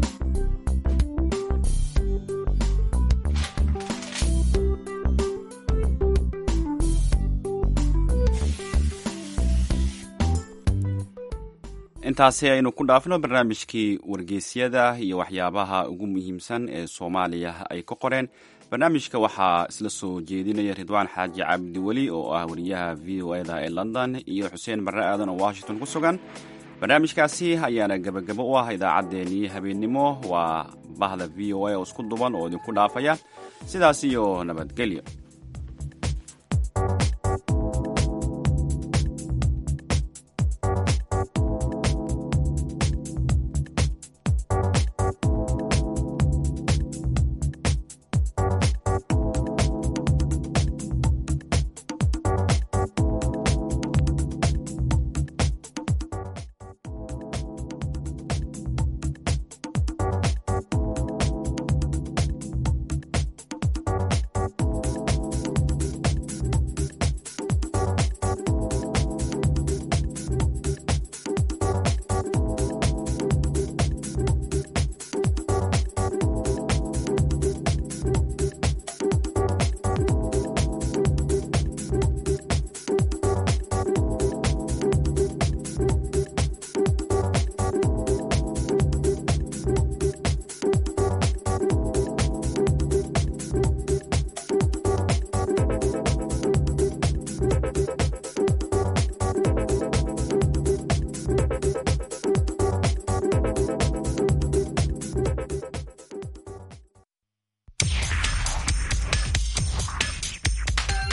intaasi aynu ku dhaafno barnaamijkii wargeysyada iyo waxyaabaha ugu muhiimsan ee soomaaliya ay ka qoreen. barnaamijka waxaa isla soo jeedinaya ridwaan xaaji cabdiweli oo ah wariyaha v o eda ee london iyo xuseen barre aadan oo washington ku sugan. barnaamijkaasi ayaana gebagabo u ah idaacaddeenii habeennimo. waa bahda v o a oo isku duban oo idinku dhaafaya sidaas iyo nabadgelyo.